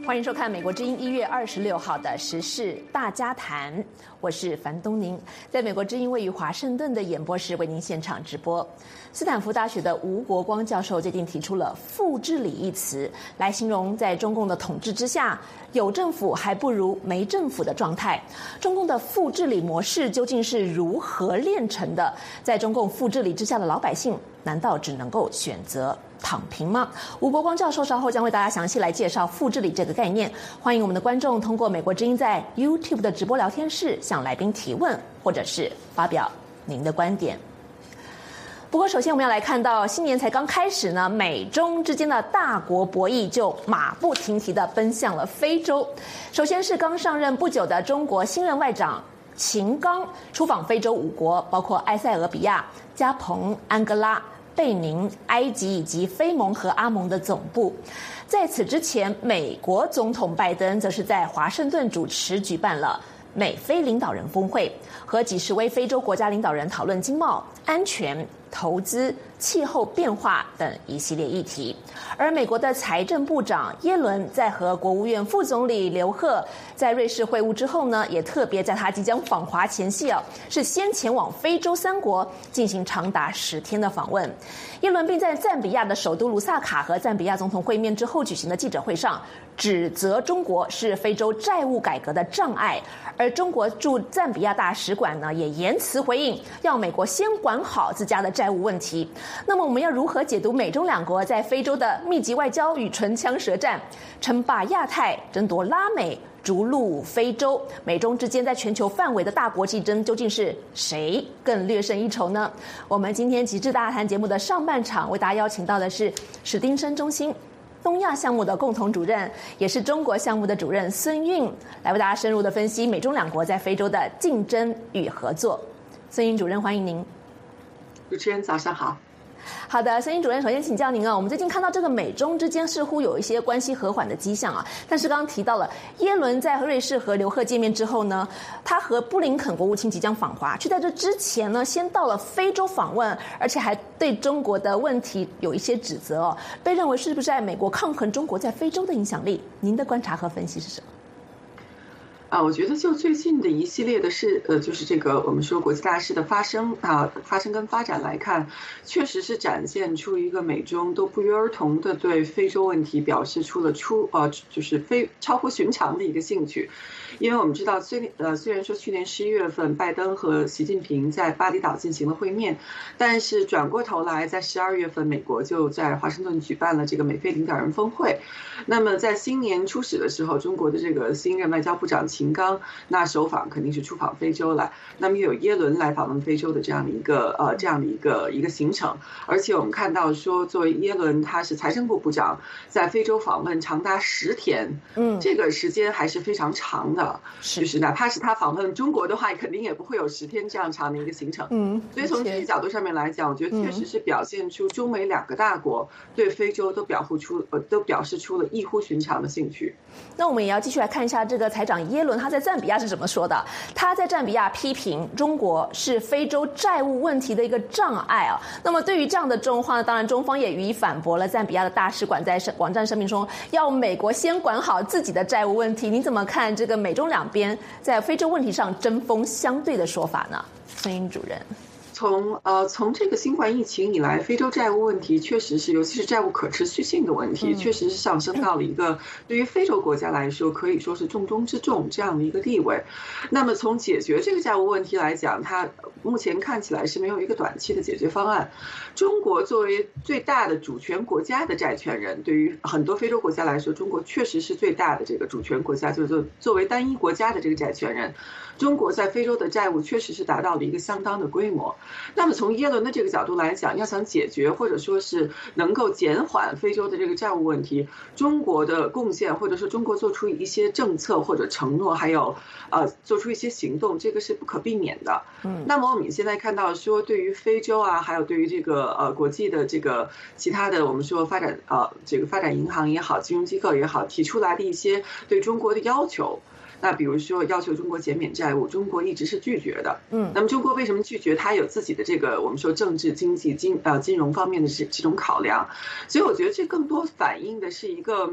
欢迎收看美国之音1月26号的时事大家谈，我是樊东宁，在美国之音位于华盛顿的演播室为您现场直播。斯坦福大学的吴国光教授最近提出了副治理一词，来形容在中共的统治之下，有政府还不如没政府的状态。中共的副治理模式究竟是如何炼成的？在中共副治理之下的老百姓，难道只能够选择躺平吗？吴国光教授稍后将为大家详细来介绍副治理这个概念。欢迎我们的观众通过美国之音在 YouTube 的直播聊天室向来宾提问，或者是发表您的观点。不过首先我们要来看到新年才刚开始呢，美中之间的大国博弈就马不停蹄地奔向了非洲。首先是刚上任不久的中国新任外长秦刚出访非洲5国，包括埃塞俄比亚、加蓬、安哥拉、贝宁、埃及以及非盟和阿盟的总部。在此之前，美国总统拜登则是在华盛顿主持举办了美非领导人峰会，和几十位非洲国家领导人讨论经贸、安全、投资、气候变化等一系列议题。而美国的财政部长耶伦在和国务院副总理刘鹤在瑞士会晤之后呢，也特别在他即将访华前夕是先前往非洲3国进行长达10天的访问。耶伦并在赞比亚的首都卢萨卡和赞比亚总统会面之后举行的记者会上，指责中国是非洲债务改革的障碍，而中国驻赞比亚大使馆呢也言辞回应，要美国先管好自家的债务问题。那么我们要如何解读美中2国在非洲的密集外交与唇枪舌战，称霸亚太，争夺拉美，逐鹿非洲？美中之间在全球范围的大国竞争，究竟是谁更略胜一筹呢？我们今天极致大谈节目的上半场，为大家邀请到的是史丁生中心东亚项目的共同主任，也是中国项目的主任孙运，来为大家深入的分析美中2国在非洲的竞争与合作。孙运主任，欢迎您。 主持人早上好。 好的，孙运主任，首先请教您我们最近看到这个美中之间似乎有一些关系和缓的迹象但是刚刚提到了耶伦在瑞士和刘鹤见面之后呢，他和布林肯国务卿即将访华，却在这之前呢，先到了非洲访问，而且还对中国的问题有一些指责被认为是不是在美国抗衡中国在非洲的影响力？您的观察和分析是什么？ 我觉得就最近的一系列的事，就是这个我们说国际大事的发生跟发展来看，确实是展现出一个美中都不约而同的对非洲问题表示出了就是超乎寻常的一个兴趣。因为我们知道虽然说去年11月份拜登和习近平在巴厘岛进行了会面，但是转过头来在12月份美国就在华盛顿举办了这个美非领导人峰会。那么在新年初始的时候，中国的这个新任外交部长秦刚那首访肯定是出访非洲来，那么又有耶伦来访问非洲的这样的一个行程。而且我们看到说，作为耶伦他是财政部部长，在非洲访问长达10天，这个时间还是非常长的。就是哪怕是他访问中国的话，肯定也不会有10天这样长的一个行程。所以从这个角度上面来讲，我觉得确实是表现出中美2个大国对非洲都表示出了异乎寻常的兴趣。 那我们也要继续来看一下这个财长耶伦他在赞比亚是怎么说的。他在赞比亚批评中国是非洲债务问题的一个障碍那么对于这样的重话呢，当然中方也予以反驳了。赞比亚的大使馆在网站声明说，要美国先管好自己的债务问题。你怎么看这个美中2边在非洲问题上针锋相对的说法呢？孙运主任。 从这个新冠疫情以来，非洲债务问题确实是，尤其是债务可持续性的问题，确实是上升到了一个对于非洲国家来说可以说是重中之重这样的一个地位。那么从解决这个债务问题来讲，它目前看起来是没有一个短期的解决方案。中国作为最大的主权国家的债权人，对于很多非洲国家来说，中国确实是最大的这个主权国家，就是作为单一国家的这个债权人，中国在非洲的债务确实是达到了一个相当的规模。那么从耶伦的这个角度来讲，要想解决或者说是能够减缓非洲的这个债务问题，中国的贡献或者说中国做出一些政策或者承诺，还有做出一些行动，这个是不可避免的。那么我们现在看到说，对于非洲还有对于这个国际的这个其他的我们说发展银行也好，金融机构也好，提出来的一些对中国的要求。那比如说要求中国减免债务，中国一直是拒绝的。那么中国为什么拒绝？它有自己的这个我们说政治、经济、金融方面的这种考量。所以我觉得这更多反映的是一个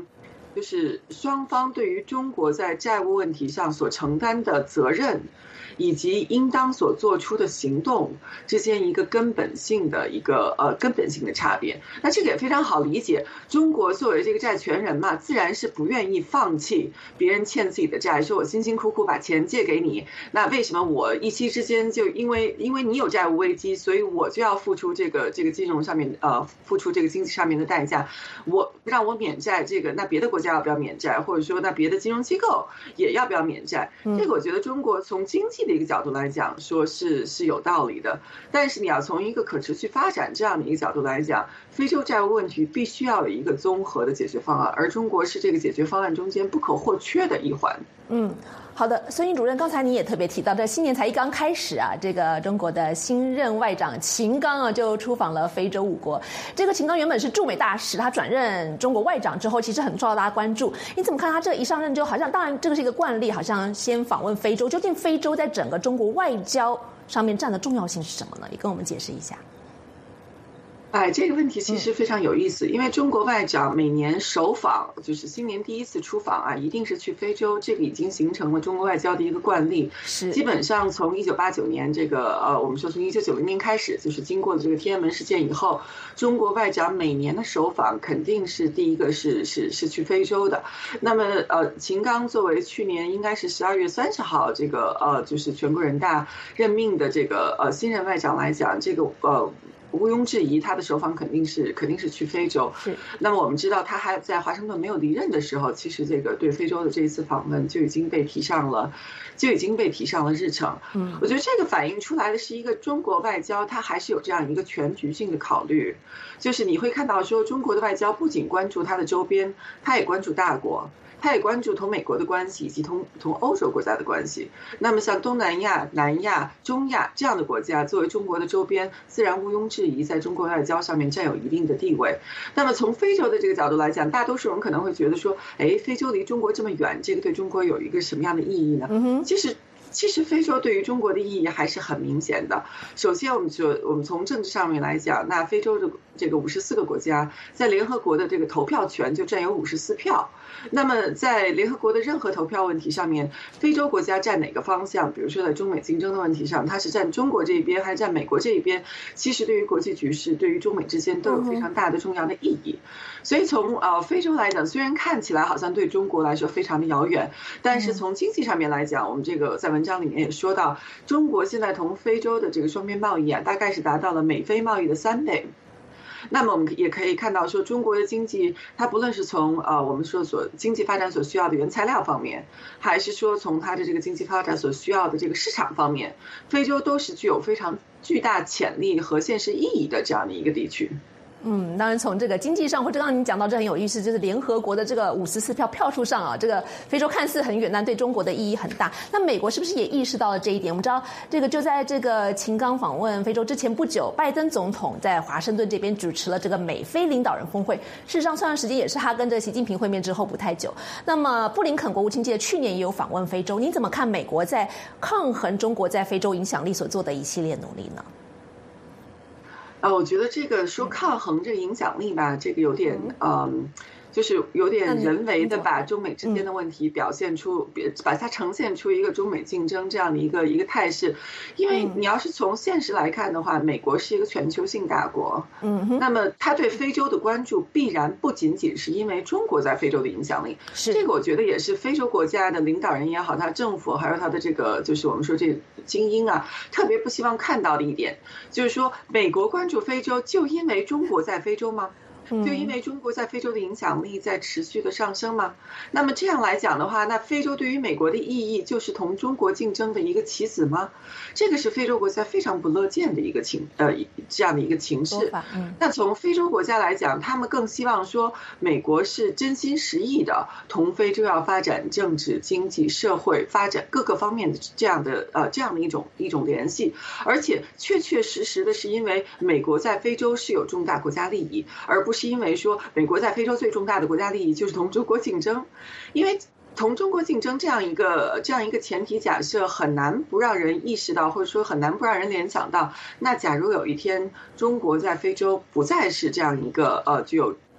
就是双方对于中国在债务问题上所承担的责任，以及应当所做出的行动之间一个根本性的差别。那这个也非常好理解，中国作为这个债权人嘛，自然是不愿意放弃别人欠自己的债，说我辛辛苦苦把钱借给你，那为什么我一夕之间就因为你有债务危机，所以我就要付出这个金融上面付出这个经济上面的代价，让我免债，这个那别的国家要不要免债，或者说那别的金融机构也要不要免债？这个我觉得中国从经济的一个角度来讲，说是有道理的。但是你要从一个可持续发展这样的一个角度来讲，非洲债务问题必须要有一个综合的解决方案，而中国是这个解决方案中间不可或缺的一环。 好的，孙英主任，刚才你也特别提到，这新年才一刚开始啊，这个中国的新任外长秦刚啊就出访了非洲5国。这个秦刚原本是驻美大使，他转任中国外长之后，其实很受到大家关注。你怎么看他这一上任就好像，当然这个是一个惯例，好像先访问非洲，究竟非洲在整个中国外交上面占的重要性是什么呢？也跟我们解释一下。 这个问题其实非常有意思，因为中国外长每年首访，就是新年第一次出访啊，一定是去非洲，这个已经形成了中国外交的一个惯例。 是， 基本上从1989年这个我们说从1990年开始，就是经过了这个天安门事件以后，中国外长每年的首访肯定是第一个是去非洲的。那么秦刚作为去年应该是12月30号这个就是全国人大任命的这个新任外长来讲，这个毋庸置疑，他的首访肯定是去非洲。 是。 那么我们知道，他还在华盛顿没有离任的时候，其实这个对非洲的这一次访问就已经被提上了日程。我觉得这个反映出来的是一个中国外交，它还是有这样一个全局性的考虑，就是你会看到说，中国的外交不仅关注它的周边，它也关注大国。他也关注同美国的关系以及同欧洲国家的关系。那么像东南亚、南亚、中亚这样的国家，作为中国的周边，自然毋庸置疑在中国外交上面占有一定的地位。那么从非洲的这个角度来讲，大多数人可能会觉得说，非洲离中国这么远，这个对中国有一个什么样的意义呢？其实非洲对于中国的意义还是很明显的。首先，我们从政治上面来讲，那非洲的这个54个国家在联合国的这个投票权就占有54票。那么在联合国的任何投票问题上面，非洲国家站哪个方向，比如说在中美竞争的问题上，它是站中国这一边还是站美国这一边，其实对于国际局势，对于中美之间都有非常大的重要的意义。所以从非洲来讲，虽然看起来好像对中国来说非常的遥远，但是从经济上面来讲，我们这个在文章里面也说到，中国现在同非洲的这个双边贸易啊，大概是达到了美非贸易的3倍。那么我们也可以看到说，中国的经济它不论是从我们说经济发展所需要的原材料方面，还是说从它的这个经济发展所需要的这个市场方面，非洲都是具有非常巨大潜力和现实意义的这样的一个地区。 当然从这个经济上，或者刚刚你讲到这很有意思，就是联合国的这个54票票数上啊，这个非洲看似很远，但对中国的意义很大。那美国是不是也意识到了这一点？我们知道，这个就在这个秦刚访问非洲之前不久，拜登总统在华盛顿这边主持了这个美非领导人峰会。事实上，算时间也是他跟这习近平会面之后不太久。那么，布林肯国务卿记得去年也有访问非洲，你怎么看美国在抗衡中国在非洲影响力所做的一系列努力呢？ 我觉得这个说抗衡这个影响力吧，这个有点就是有点人为的把中美之间的问题表现出，把它呈现出一个中美竞争这样的一个态势。因为你要是从现实来看的话，美国是一个全球性大国，那么他对非洲的关注必然不仅仅是因为中国在非洲的影响力，这个我觉得也是非洲国家的领导人也好，他政府还有他的这个就是我们说这精英啊，特别不希望看到的一点，就是说美国关注非洲就因为中国在非洲吗？就因为中国在非洲的影响力在持续的上升吗？那么这样来讲的话，那非洲对于美国的意义就是同中国竞争的一个棋子吗？这个是非洲国家非常不乐见的一个这样的一个情势。那从非洲国家来讲，他们更希望说美国是真心实意的同非洲要发展政治、经济、社会发展各个方面的这样的一种联系，而且确确实实的是因为美国在非洲是有重大国家利益，而不是因为说美国在非洲最重大的国家利益就是同中国竞争。因为同中国竞争这样一个前提假设很难不让人意识到，或者说很难不让人联想到，那假如有一天中国在非洲不再是这样一个具有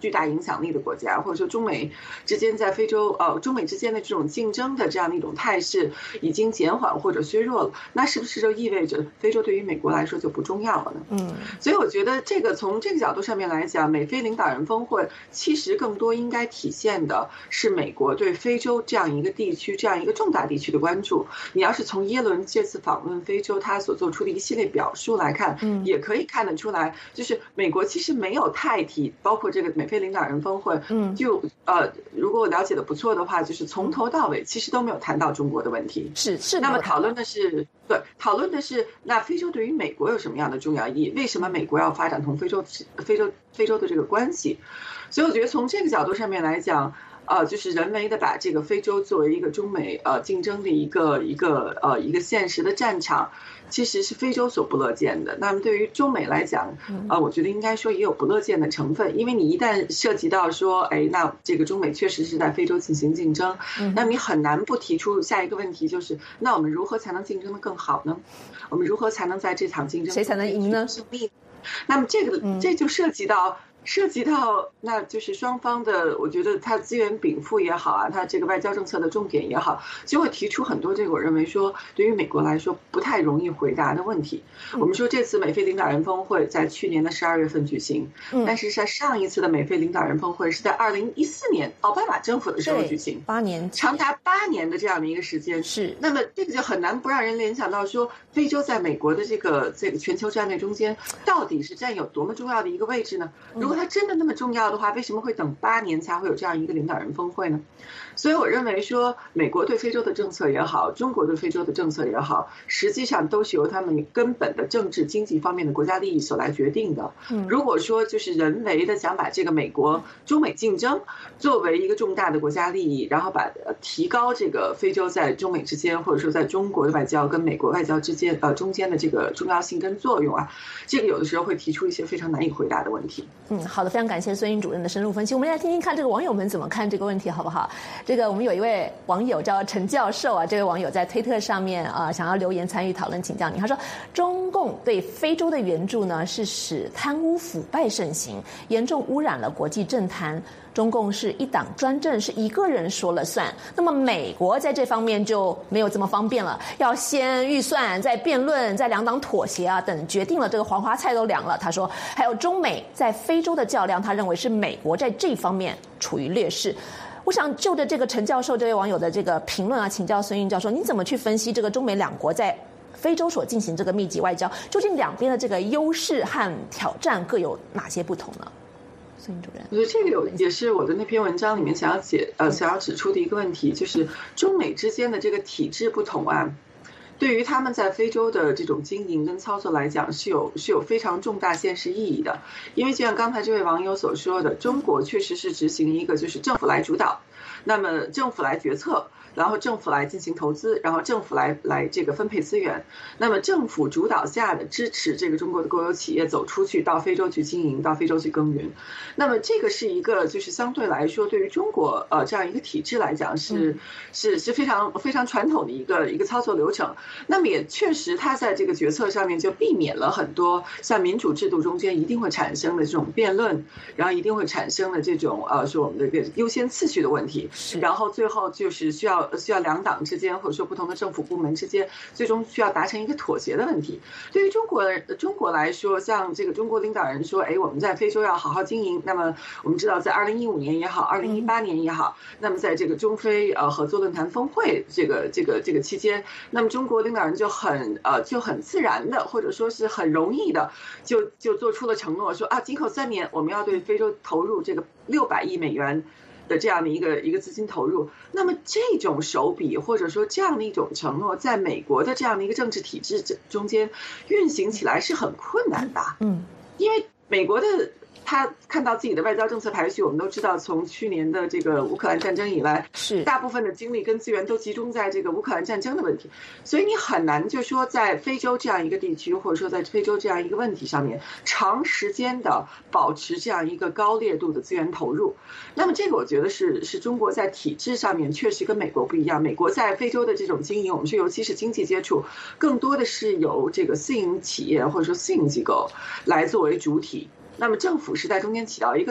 巨大影响力的国家，或者说中美之间在非洲中美之间的这种竞争的这样的一种态势已经减缓或者削弱了，那是不是就意味着非洲对于美国来说就不重要了呢？所以我觉得这个从这个角度上面来讲，美非领导人峰会其实更多应该体现的是美国对非洲这样一个地区、这样一个重大地区的关注。你要是从耶伦这次访问非洲他所做出的一系列表述来看，也可以看得出来，就是美国其实没有太提，包括这个美非领导人峰会，如果我了解的不错的话，就是从头到尾其实都没有谈到中国的问题。 是。 那么讨论的是那非洲对于美国有什么样的重要意义？为什么美国要发展同非洲的这个关系？所以我觉得从这个角度上面来讲，就是人为的把这个非洲作为一个中美竞争的一个现实的战场，其实是非洲所不乐见的。那么对于中美来讲，我觉得应该说也有不乐见的成分，因为你一旦涉及到说，那这个中美确实是在非洲进行竞争，那么你很难不提出下一个问题，就是那我们如何才能竞争得更好呢？我们如何才能在这场竞争谁才能赢呢？ 胜利？那么这就涉及到，那就是双方的，我觉得他资源禀赋也好啊，他这个外交政策的重点也好，就会提出很多这个我认为说对于美国来说不太容易回答的问题。我们说这次美非领导人峰会在去年的12月份举行，但是在上一次的美非领导人峰会是在2014年奥巴马政府的时候举行 ，8年， 长达8年的这样的一个时间。 是， 那么这个就很难不让人联想到说，非洲在美国的这个全球战略中间到底是占有多么重要的一个位置呢？如果它真的那么重要的话，为什么会等8年才会有这样一个领导人峰会呢？所以我认为说，美国对非洲的政策也好，中国对非洲的政策也好，实际上都是由他们根本的政治经济方面的国家利益所来决定的。如果说就是人为的想把这个中美竞争作为一个重大的国家利益，然后把提高这个非洲在中美之间，或者说在中国的外交跟美国外交之间中间的这个重要性跟作用啊，这个有的时候会提出一些非常难以回答的问题。 好的，非常感谢孙英主任的深入分析。我们来听听看这个网友们怎么看这个问题，好不好？这个我们有一位网友叫陈教授啊，这位网友在推特上面想要留言参与讨论，请教你。他说，中共对非洲的援助呢，是使贪污腐败盛行，严重污染了国际政坛。中共是一党专政，是一个人说了算。那么美国在这方面就没有这么方便了，要先预算，再辩论，再两党妥协啊，等决定了，这个黄花菜都凉了。他说，还有中美在非洲的较量，他认为是美国在这方面处于劣势。我想就着这个陈教授这位网友的这个评论啊，请教孙英教授，你怎么去分析这个中美两国在非洲所进行这个密集外交，究竟两边的这个优势和挑战各有哪些不同呢？孙英主任， 我觉得这个也是我的那篇文章里面想要指出的一个问题，就是中美之间的这个体制不同啊，对于他们在非洲的这种经营跟操作来讲是有非常重大现实意义的。因为就像刚才这位网友所说的，中国确实是执行一个就是政府来主导，那么政府来决策，然后政府来进行投资，然后政府来这个分配资源，那么政府主导下的支持这个中国的国有企业走出去到非洲去经营，到非洲去耕耘。那么这个是一个就是相对来说对于中国这样一个体制来讲是非常非常传统的一个操作流程。那么也确实它在这个决策上面就避免了很多像民主制度中间一定会产生的这种辩论，然后一定会产生的这种说我们的这个优先次序的问题，然后最后就是需要两党之间或者说不同的政府部门之间最终需要达成一个妥协的问题。对于中国来说，像这个中国领导人说，我们在非洲要好好经营。那么我们知道，在2015年也好，2018年也好，那么在这个中非合作论坛峰会这个期间，那么中国领导人就很自然的或者说是很容易的就做出了承诺，说今后3年我们要对非洲投入这个600亿美元的这样的一个资金投入。那么这种手笔或者说这样的一种承诺，在美国的这样的一个政治体制中间运行起来是很困难的。因为美国的他看到自己的外交政策排序，我们都知道，从去年的这个乌克兰战争以来，是大部分的精力跟资源都集中在这个乌克兰战争的问题，所以你很难就说在非洲这样一个地区，或者说在非洲这样一个问题上面，长时间的保持这样一个高烈度的资源投入。那么这个我觉得是中国在体制上面确实跟美国不一样。美国在非洲的这种经营，我们说尤其是经济接触，更多的是由这个私营企业或者说私营机构来作为主体。那么政府是在中间起到一个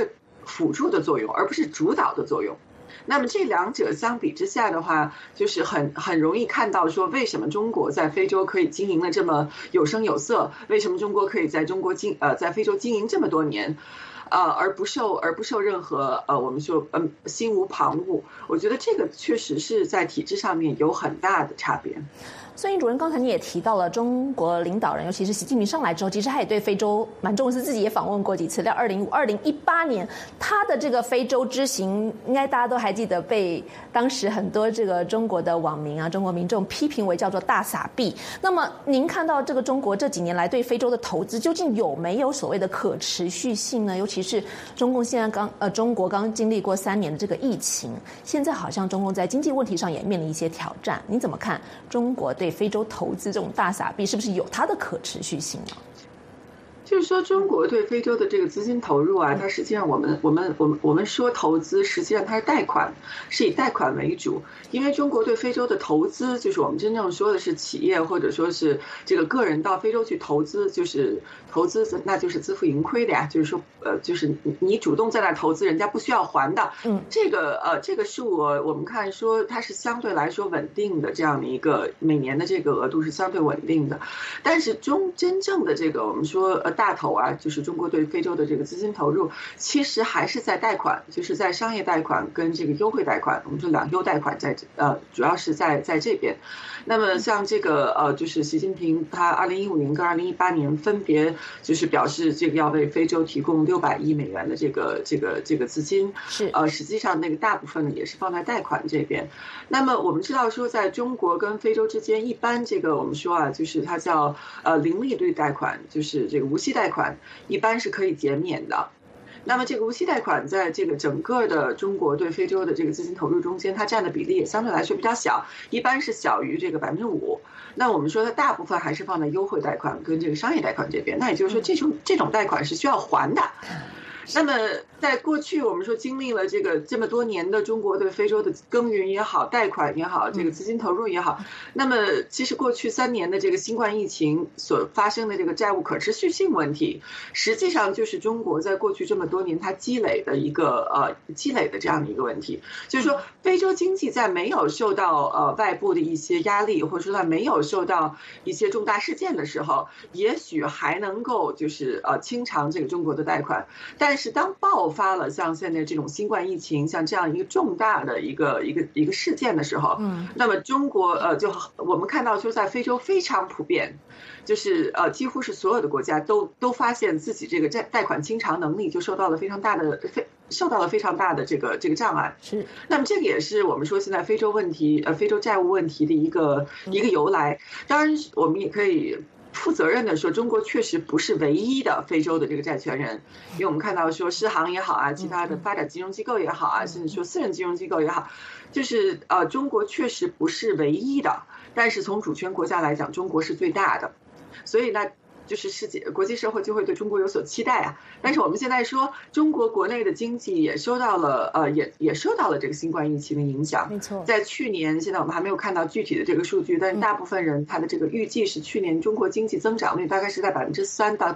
辅助的作用，而不是主导的作用。那么这两者相比之下的话，就是很容易看到说，为什么中国在非洲可以经营的这么有声有色？为什么中国可以在在非洲经营这么多年？而不受任何我们说心无旁骛。我觉得这个确实是在体制上面有很大的差别。 孙主任，刚才你也提到了中国领导人，尤其是习近平上来之后，其实他也对非洲蛮重视，自己也访问过几次。在2018年，他的这个非洲之行，应该大家都还记得，被当时很多这个中国的网民啊、中国民众批评为叫做大撒币。那么，您看到这个中国这几年来对非洲的投资，究竟有没有所谓的可持续性呢？尤其是中共现在中国刚经历过3年的这个疫情，现在好像中共在经济问题上也面临一些挑战。你怎么看中国对非洲投资这种大撒币是不是有它的可持续性呢？ 就是说，中国对非洲的这个资金投入啊，它实际上我们说投资，实际上它是贷款，是以贷款为主。因为中国对非洲的投资，就是我们真正说的是企业或者说是这个个人到非洲去投资，就是投资那就是自负盈亏的呀。就是说就是你主动在那投资，人家不需要还的。这个数额我们看说它是相对来说稳定的，这样的一个每年的这个额度是相对稳定的。但是真正的这个我们说大头啊，就是中国对非洲的这个资金投入，其实还是在贷款，就是在商业贷款跟这个优惠贷款，我们说两优贷款主要是在这边。那么像这个就是习近平他2015年跟2018年分别就是表示这个要为非洲提供600亿美元的这个资金， 是实际上那个大部分呢也是放在贷款这边。那么我们知道说，在中国跟非洲之间，一般这个我们说啊，就是它叫零利率贷款，就是这个无息贷款，一般是可以减免的。那么这个无息贷款在这个整个的中国对非洲的这个资金投入中间，它占的比例也相对来说比较小，一般是小于这个5%。那我们说它大部分还是放在优惠贷款跟这个商业贷款这边。那也就是说，这种贷款是需要还的。那么在过去我们说经历了这么多年的中国对非洲的耕耘也好，贷款也好，这个资金投入也好，那么其实过去3年的这个新冠疫情所发生的这个债务可持续性问题，实际上就是中国在过去这么多年它积累的这样的一个问题。就是说非洲经济在没有受到外部的一些压力，或者说它没有受到一些重大事件的时候，也许还能够就是清偿这个中国的贷款。但是当爆发了像现在这种新冠疫情，像这样一个重大的一个事件的时候，那么中国我们看到说在非洲非常普遍，就是几乎是所有的国家都发现自己这个贷款清偿能力就受到了非常大的这个障碍。 是， 那么这个也是我们说现在非洲债务问题的一个由来。当然，我们也可以负责任的说，中国确实不是唯一的非洲的这个债权人，因为我们看到说世行也好啊，其他的发展金融机构也好啊，甚至说私人金融机构也好，就是中国确实不是唯一的，但是从主权国家来讲，中国是最大的，所以呢，就是国际社会就会对中国有所期待啊。但是我们现在说，中国国内的经济也受到了也受到了这个新冠疫情的影响。 没错， 在去年，现在我们还没有看到具体的这个数据，但是大部分人他的这个预计是去年中国经济增长率大概是在3%到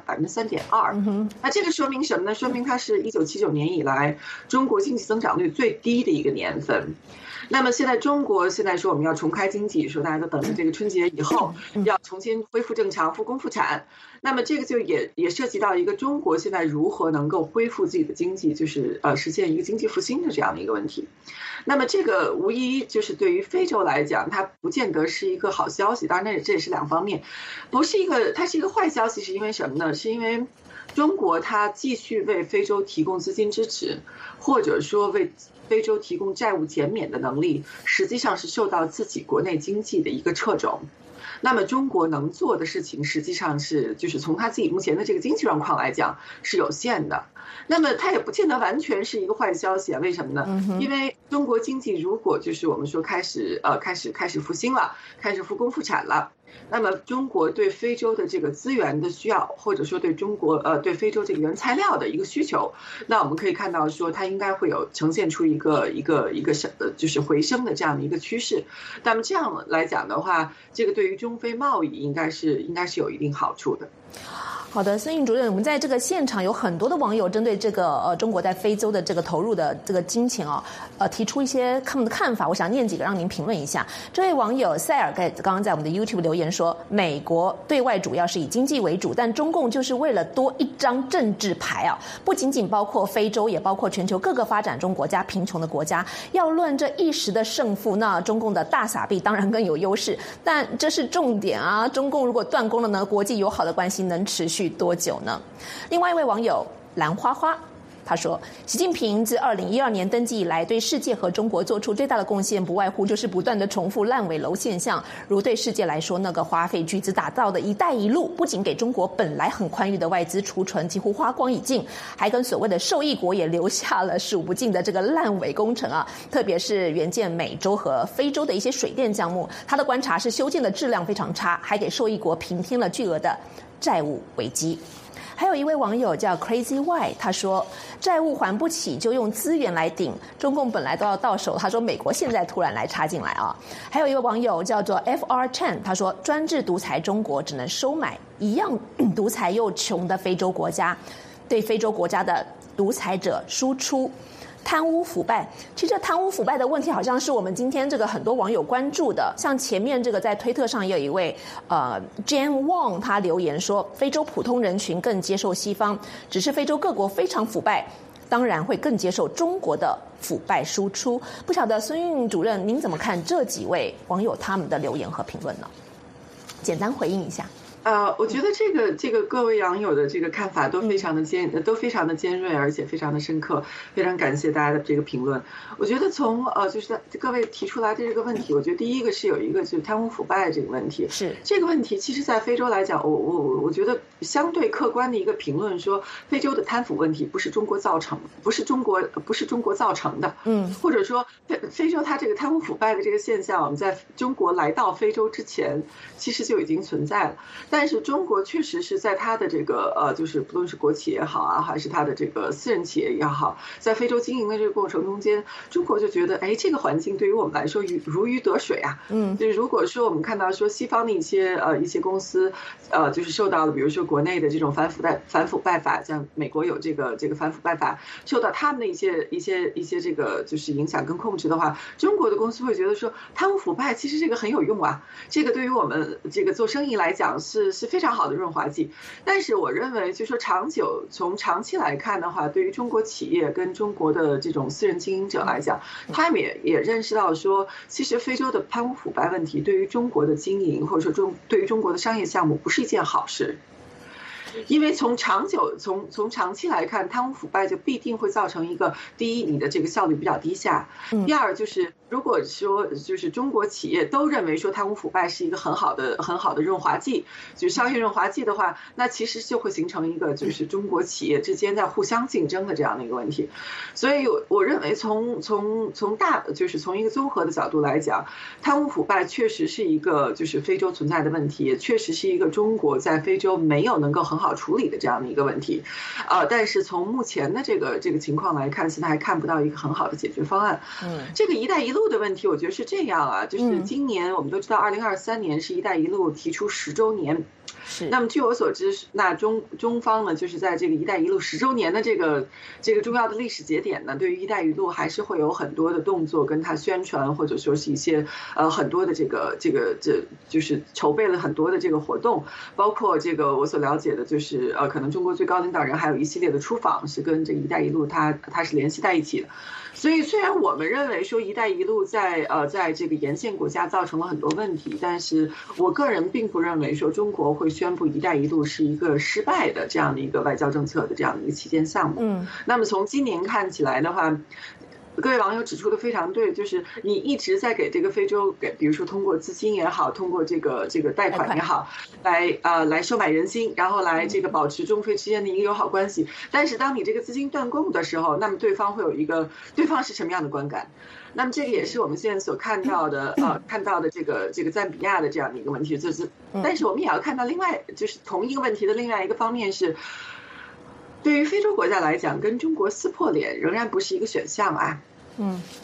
3.2%。那这个说明什么呢？说明它是1979年以来中国经济增长率最低的一个年份。那么现在中国说我们要重开经济，说大家都等着这个春节以后要重新恢复正常、复工复产。那么这个就也涉及到一个中国现在如何能够恢复自己的经济，就是实现一个经济复兴的这样的一个问题。那么这个无疑就是对于非洲来讲，它不见得是一个好消息。当然，这也是两方面，它是一个坏消息，是因为什么呢？是因为中国它继续为非洲提供资金支持，或者说为非洲提供债务减免的能力，实际上是受到自己国内经济的一个掣肘。那么中国能做的事情，实际上就是从他自己目前的这个经济状况来讲是有限的。那么它也不见得完全是一个坏消息啊？为什么呢？因为中国经济如果就是我们说开始复兴了，开始复工复产了。那么中国对非洲的这个资源的需要，或者说对对非洲这个原材料的一个需求，那我们可以看到说它应该会呈现出一个就是回升的这样的一个趋势。那么这样来讲的话，这个对于中非贸易应该是有一定好处的。 好的，孙颖主任，我们在这个现场有很多的网友针对这个中国在非洲的这个投入的这个金钱提出一些他们的看法，我想念几个让您评论一下。这位网友塞尔刚刚在我们的 YouTube 留言说，美国对外主要是以经济为主，但中共就是为了多一张政治牌不仅仅包括非洲，也包括全球各个发展中国家、贫穷的国家。要论这一时的胜负，那中共的大撒币当然更有优势，但这是重点啊！中共如果断供了呢，国际友好的关系能持续多久呢？另外一位网友蓝花花他说，习近平自2012年登基以来，对世界和中国做出最大的贡献，不外乎就是不断的重复烂尾楼现象。如对世界来说，那个花费巨资打造的一带一路，不仅给中国本来很宽裕的外资储存几乎花光已尽，还跟所谓的受益国也留下了数不尽的这个烂尾工程特别是援建美洲和非洲的一些水电项目，他的观察是修建的质量非常差，还给受益国平添了巨额的债务危机。还有一位网友叫 Crazy Y， 他说债务还不起就用资源来顶，中共本来都要到手，他说美国现在突然来插进来还有一位网友叫做 FR Chen， 他说专制独裁中国只能收买一样独裁又穷的非洲国家，对非洲国家的独裁者输出贪污腐败。其实这贪污腐败的问题好像是我们今天这个很多网友关注的，像前面这个在推特上也有一位Jane Wong， 他留言说非洲普通人群更接受西方，只是非洲各国非常腐败，当然会更接受中国的腐败输出。不晓得孙运主任您怎么看这几位网友他们的留言和评论呢？简单回应一下。 我觉得这个各位网友的这个看法都非常的尖锐，而且非常的深刻，非常感谢大家的这个评论。我觉得从就是各位提出来的这个问题，我觉得第一个是有一个就是贪污腐败这个问题。是这个问题，其实在非洲来讲，我觉得相对客观的一个评论说，非洲的贪腐问题不是中国造成的，不是中国造成的。或者说非洲它这个贪污腐败的这个现象，我们在中国来到非洲之前，其实就已经存在了。但是中国确实是在它的这个就是不论是国企也好还是它的这个私人企业也好，在非洲经营的这个过程中间，中国就觉得这个环境对于我们来说如鱼得水就是如果说我们看到说西方的一些公司就是受到了比如说国内的这种反腐败法，像美国有这个反腐败法，受到他们的一些这个就是影响跟控制的话，中国的公司会觉得说贪污腐败其实这个很有用这个对于我们这个做生意来讲是非常好的润滑剂。但是我认为就说从长期来看的话，对于中国企业跟中国的这种私人经营者来讲，他们也认识到说，其实非洲的贪污腐败问题对于中国的经营或者说对于中国的商业项目不是一件好事。因为从长期来看，贪污腐败就必定会造成一个，第一，你的这个效率比较低下；第二，就是如果说就是中国企业都认为说贪污腐败是一个很好的润滑剂，就是商业润滑剂的话，那其实就会形成一个就是中国企业之间在互相竞争的这样的一个问题。所以我认为从就是从一个综合的角度来讲，贪污腐败确实是一个就是非洲存在的问题，也确实是一个中国在非洲没有能够很好处理的这样的一个问题。但是从目前的这个情况来看，现在还看不到一个很好的解决方案。这个一带一路的问题，我觉得是这样就是今年我们都知道2023年是一带一路提出10周年。那么据我所知，那中方呢，就是在这个“一带一路”10周年的这个重要的历史节点呢，对于“一带一路”还是会有很多的动作跟它宣传，或者说是一些很多的这就是筹备了很多的这个活动，包括这个我所了解的就是可能中国最高领导人还有一系列的出访是跟这个“一带一路”它是联系在一起的。所以虽然我们认为说“一带一路”在这个沿线国家造成了很多问题，但是我个人并不认为说中国会宣布“一带一路”是一个失败的这样的一个外交政策的这样的一个旗舰项目。那么从今年看起来的话，各位网友指出的非常对，就是你一直在给这个非洲比如说通过资金也好，通过这个贷款也好，来收买人心，然后来这个保持中非之间的一个友好关系。但是当你这个资金断供的时候，那么对方是什么样的观感？那么这个也是我们现在所看到的这个赞比亚的这样的一个问题。但是我们也要看到另外就是同一个问题的另外一个方面是，对于非洲国家来讲，跟中国撕破脸仍然不是一个选项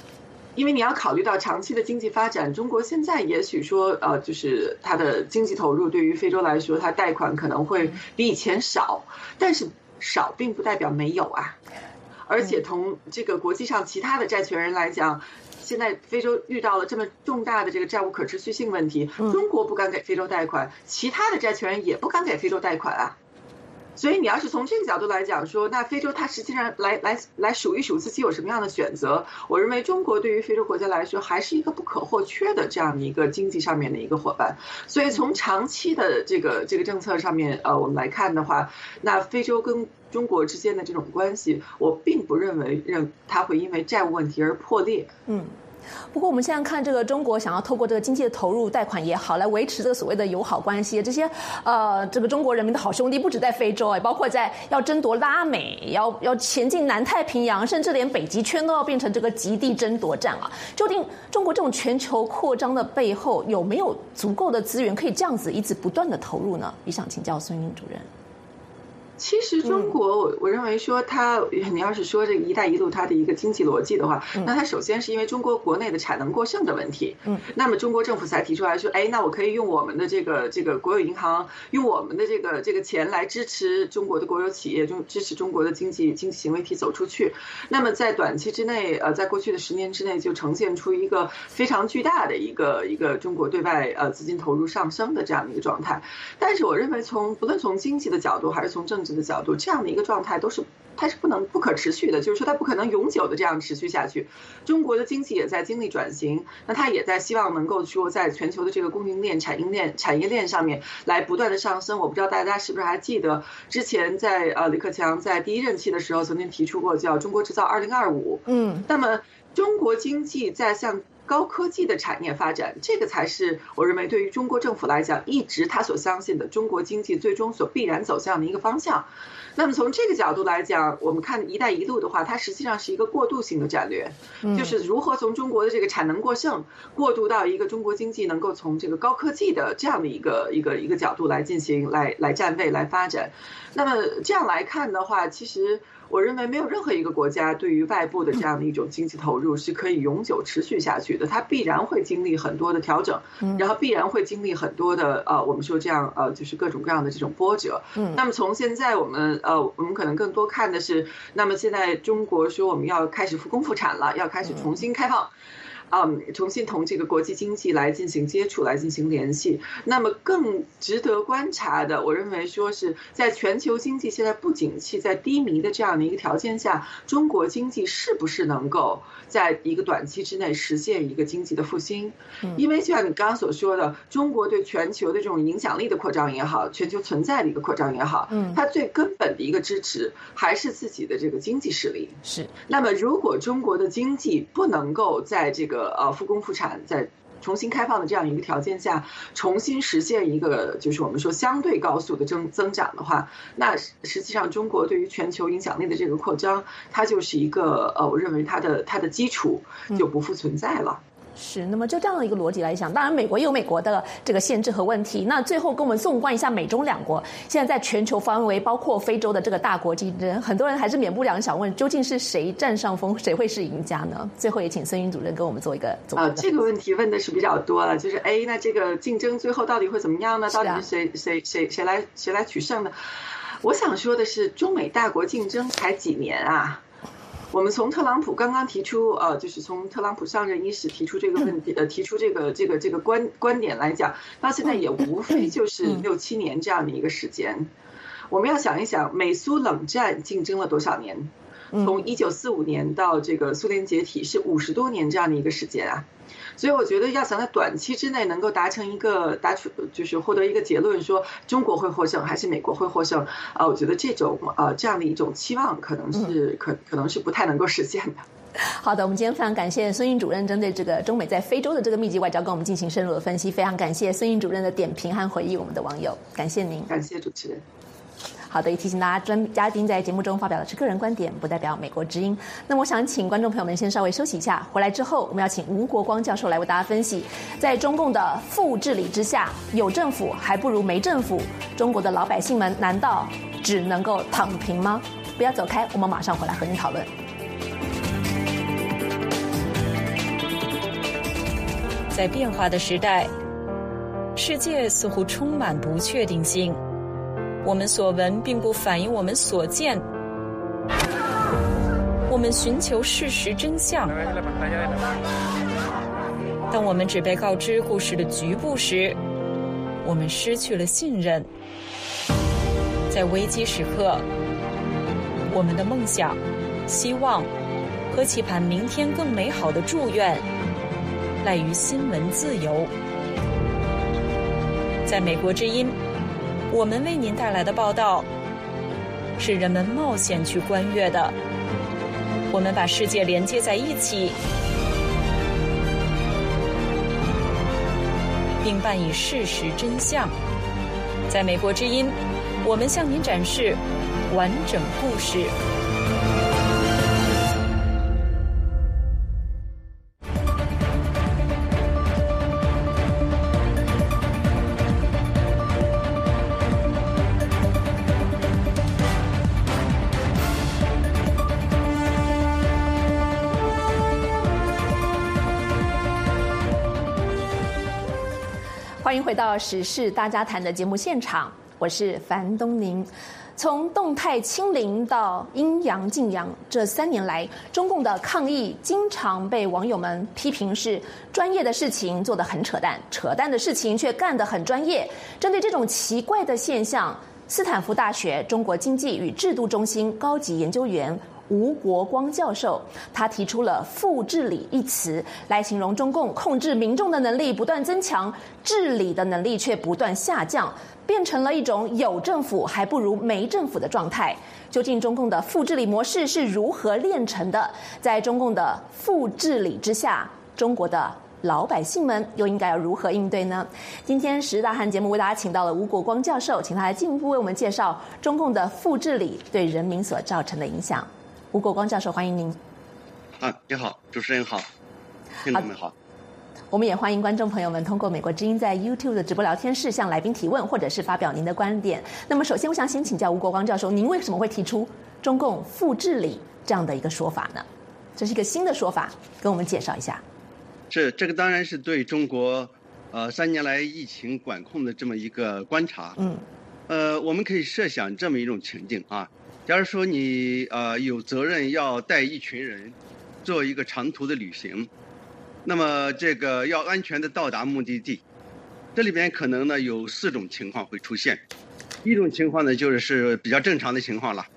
因为你要考虑到长期的经济发展，中国现在也许说就是它的经济投入对于非洲来说，它贷款可能会比以前少，但是少并不代表没有啊。而且从这个国际上其他的债权人来讲，现在非洲遇到了这么重大的这个债务可持续性问题，中国不敢给非洲贷款，其他的债权人也不敢给非洲贷款啊。所以你要是从这个角度来讲说，那非洲它实际上来数一数自己有什么样的选择，我认为中国对于非洲国家来说还是一个不可或缺的这样的一个经济上面的一个伙伴。所以从长期的这个政策上面，我们来看的话，那非洲跟中国之间的这种关系，我并不认为它会因为债务问题而破裂。 不过我们现在看这个中国想要透过这个经济的投入贷款也好，来维持这个所谓的友好关系，这些这个中国人民的好兄弟不止在非洲，包括在要争夺拉美，要前进南太平洋，甚至连北极圈都要变成这个极地争夺战啊！究竟中国这种全球扩张的背后有没有足够的资源可以这样子一直不断的投入呢？也想请教孙英主任。 其实中国，我认为说你要是说这个“一带一路”它的一个经济逻辑的话，那它首先是因为中国国内的产能过剩的问题。那么中国政府才提出来说，那我可以用我们的这个国有银行，用我们的这个钱来支持中国的国有企业，支持中国的经济行为体走出去。那么在短期之内，在过去的10年之内，就呈现出一个非常巨大的一个中国对外资金投入上升的这样的一个状态。但是我认为不论从经济的角度还是从政治的角度，这样的一个状态它是不可持续的，就是说它不可能永久的这样持续下去。中国的经济也在经历转型，那它也在希望能够说在全球的这个供应链、产业链上面来不断的上升。我不知道大家是不是还记得，之前在李克强在第1任期的时候曾经提出过叫中国制造2025。那么中国经济在向高科技的产业发展，这个才是我认为对于中国政府来讲，一直他所相信的中国经济最终所必然走向的一个方向。那么从这个角度来讲，我们看“一带一路”的话，它实际上是一个过渡性的战略，就是如何从中国的这个产能过剩过渡到一个中国经济能够从这个高科技的这样的一个角度来进行来站位来发展。那么这样来看的话，其实我认为没有任何一个国家对于外部的这样的一种经济投入是可以永久持续下去的，它必然会经历很多的调整，然后必然会经历很多的我们说这样就是各种各样的这种波折。那么从现在我们可能更多看的是，那么现在中国说我们要开始复工复产了，要开始重新开放。重新同这个国际经济来进行接触，来进行联系。那么更值得观察的，我认为说是在全球经济现在不景气、在低迷的这样的一个条件下，中国经济是不是能够在一个短期之内实现一个经济的复兴？因为就像你刚刚所说的，中国对全球的这种影响力的扩张也好，全球存在的一个扩张也好，它最根本的一个支持还是自己的这个经济实力。 是。 那么如果中国的经济不能够在这个复工复产，在重新开放的这样一个条件下，重新实现一个就是我们说相对高速的增长的话，那实际上中国对于全球影响力的这个扩张，它就是一个我认为它的基础就不复存在了。 是，那么就这样的一个逻辑来讲，当然美国也有美国的这个限制和问题。那最后跟我们纵观一下美中两国现在在全球范围，包括非洲的这个大国竞争，很多人还是免不了想问，究竟是谁占上风，谁会是赢家呢？最后也请孙英主任跟我们做一个总结。 这个问题问的是比较多了，就是那这个竞争最后到底会怎么样呢？到底是谁来取胜呢？我想说的是，中美大国竞争才几年啊。我们从特朗普刚刚提出，就是从特朗普上任伊始提出这个问题，提出这个观点来讲，到现在也无非就是6、7年这样的一个时间。我们要想一想，美苏冷战竞争了多少年？从1945年到这个苏联解体是50多年这样的一个时间啊。所以我觉得要想在短期之内能够就是获得一个结论，说中国会获胜还是美国会获胜我觉得这样的一种期望可能是不太能够实现的。 好的，我们今天非常感谢孙英主任针对这个中美在非洲的这个密集外交跟我们进行深入的分析，非常感谢孙英主任的点评和回忆我们的网友，感谢您。 感谢主持人。 好的，也提醒大家，专嘉宾在节目中发表的是个人观点，不代表美国之音。那么我想请观众朋友们先稍微休息一下，回来之后我们要请吴国光教授来为大家分析，在中共的副治理之下，有政府还不如没政府，中国的老百姓们难道只能够躺平吗？不要走开，我们马上回来和您讨论。 在变化的时代，世界似乎充满不确定性。我们所闻并不反映我们所见。我们寻求事实真相。当我们只被告知故事的局部时，我们失去了信任。在危机时刻，我们的梦想、希望和期盼明天更美好的祝愿，赖于新闻自由。在美国之音，我们为您带来的报道，是人们冒险去观阅的。我们把世界连接在一起，并伴以事实真相。在美国之音，我们向您展示完整故事。 欢迎回到时事大家谈的节目现场，我是樊东宁。从动态清零到阴阳禁阳，这3年来，中共的抗疫经常被网友们批评是专业的事情做得很扯淡，扯淡的事情却干得很专业。针对这种奇怪的现象，斯坦福大学中国经济与制度中心高级研究员吴国光教授，他提出了“副治理”一词，来形容中共控制民众的能力不断增强，治理的能力却不断下降，变成了一种有政府还不如没政府的状态。究竟中共的副治理模式是如何炼成的？在中共的副治理之下，中国的老百姓们又应该要如何应对呢？今天时事大汉节目为大家请到了吴国光教授，请他来进一步为我们介绍中共的副治理对人民所造成的影响。吴国光教授，欢迎您。 你好，主持人好，听众们好。 我们也欢迎观众朋友们通过美国之音在 YouTube 的直播聊天室向来宾提问，或者是发表您的观点。那么，首先我想先请教吴国光教授，您为什么会提出中共副治理这样的一个说法呢？这是一个新的说法，跟我们介绍一下。 这个当然是对中国3年来疫情管控的这么一个观察。我们可以设想这么一种情境啊。假如说你有责任要带一群人做一个长途的旅行，那么这个要安全的到达目的地，这里边可能呢有4种情况会出现。一种情况呢就是比较正常的情况了，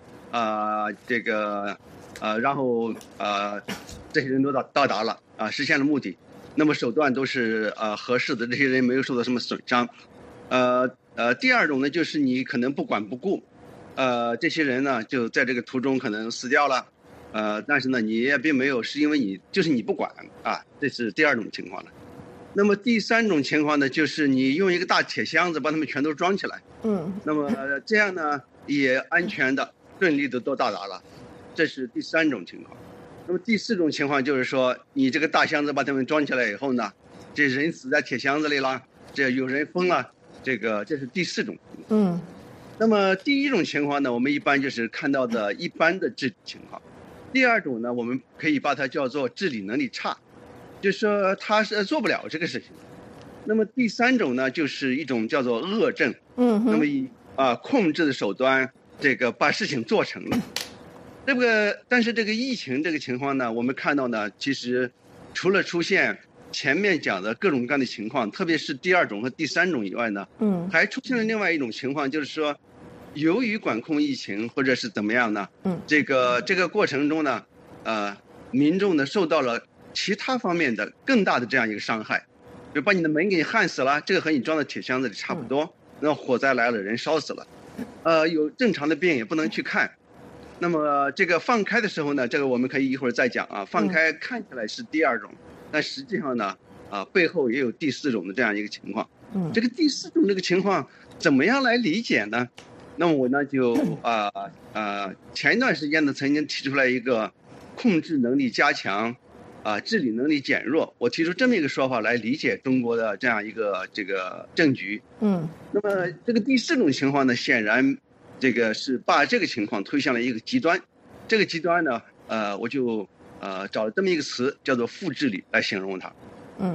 然后这些人都到达了实现了目的，那么手段都是合适的，这些人没有受到什么损伤。第二种呢就是你可能不管不顾。这些人呢，就在这个途中可能死掉了，但是呢，你也并没有，是因为你不管这是第2种情况了。那么第3种情况呢，就是你用一个大铁箱子把他们全都装起来，那么这样呢，也安全的、顺利的都到达了，这是第3种情况。那么第4种情况就是说，你这个大箱子把他们装起来以后呢，这人死在铁箱子里了，这有人疯了，这是第4种情况。那么第1种情况呢，我们一般就是看到的一般的治理情况。第2种呢，我们可以把它叫做治理能力差，就是说他是做不了这个事情。那么第3种呢，就是一种叫做恶政，那么以控制的手段，这个把事情做成了。但是这个疫情这个情况呢，我们看到呢，其实除了出现前面讲的各种各样的情况，特别是第2种和第3种以外呢，还出现了另外一种情况，就是说，由于管控疫情或者是怎么样呢，这个过程中呢，民众呢受到了其他方面的更大的这样一个伤害，比如把你的门给你焊死了，这个和你装在铁箱子里差不多，那火灾来了，人烧死了，有正常的病也不能去看。那么这个放开的时候呢，这个我们可以一会儿再讲啊，放开看起来是第2种。但实际上呢，背后也有第4种的这样一个情况。这个第4种这个情况怎么样来理解呢？那么我呢就前一段时间呢曾经提出来一个控制能力加强，治理能力减弱。我提出这么一个说法来理解中国的这样一个这个政局。那么这个第4种情况呢，显然这个是把这个情况推向了一个极端。这个极端呢，我就找了这么一个词，叫做副治理来形容它。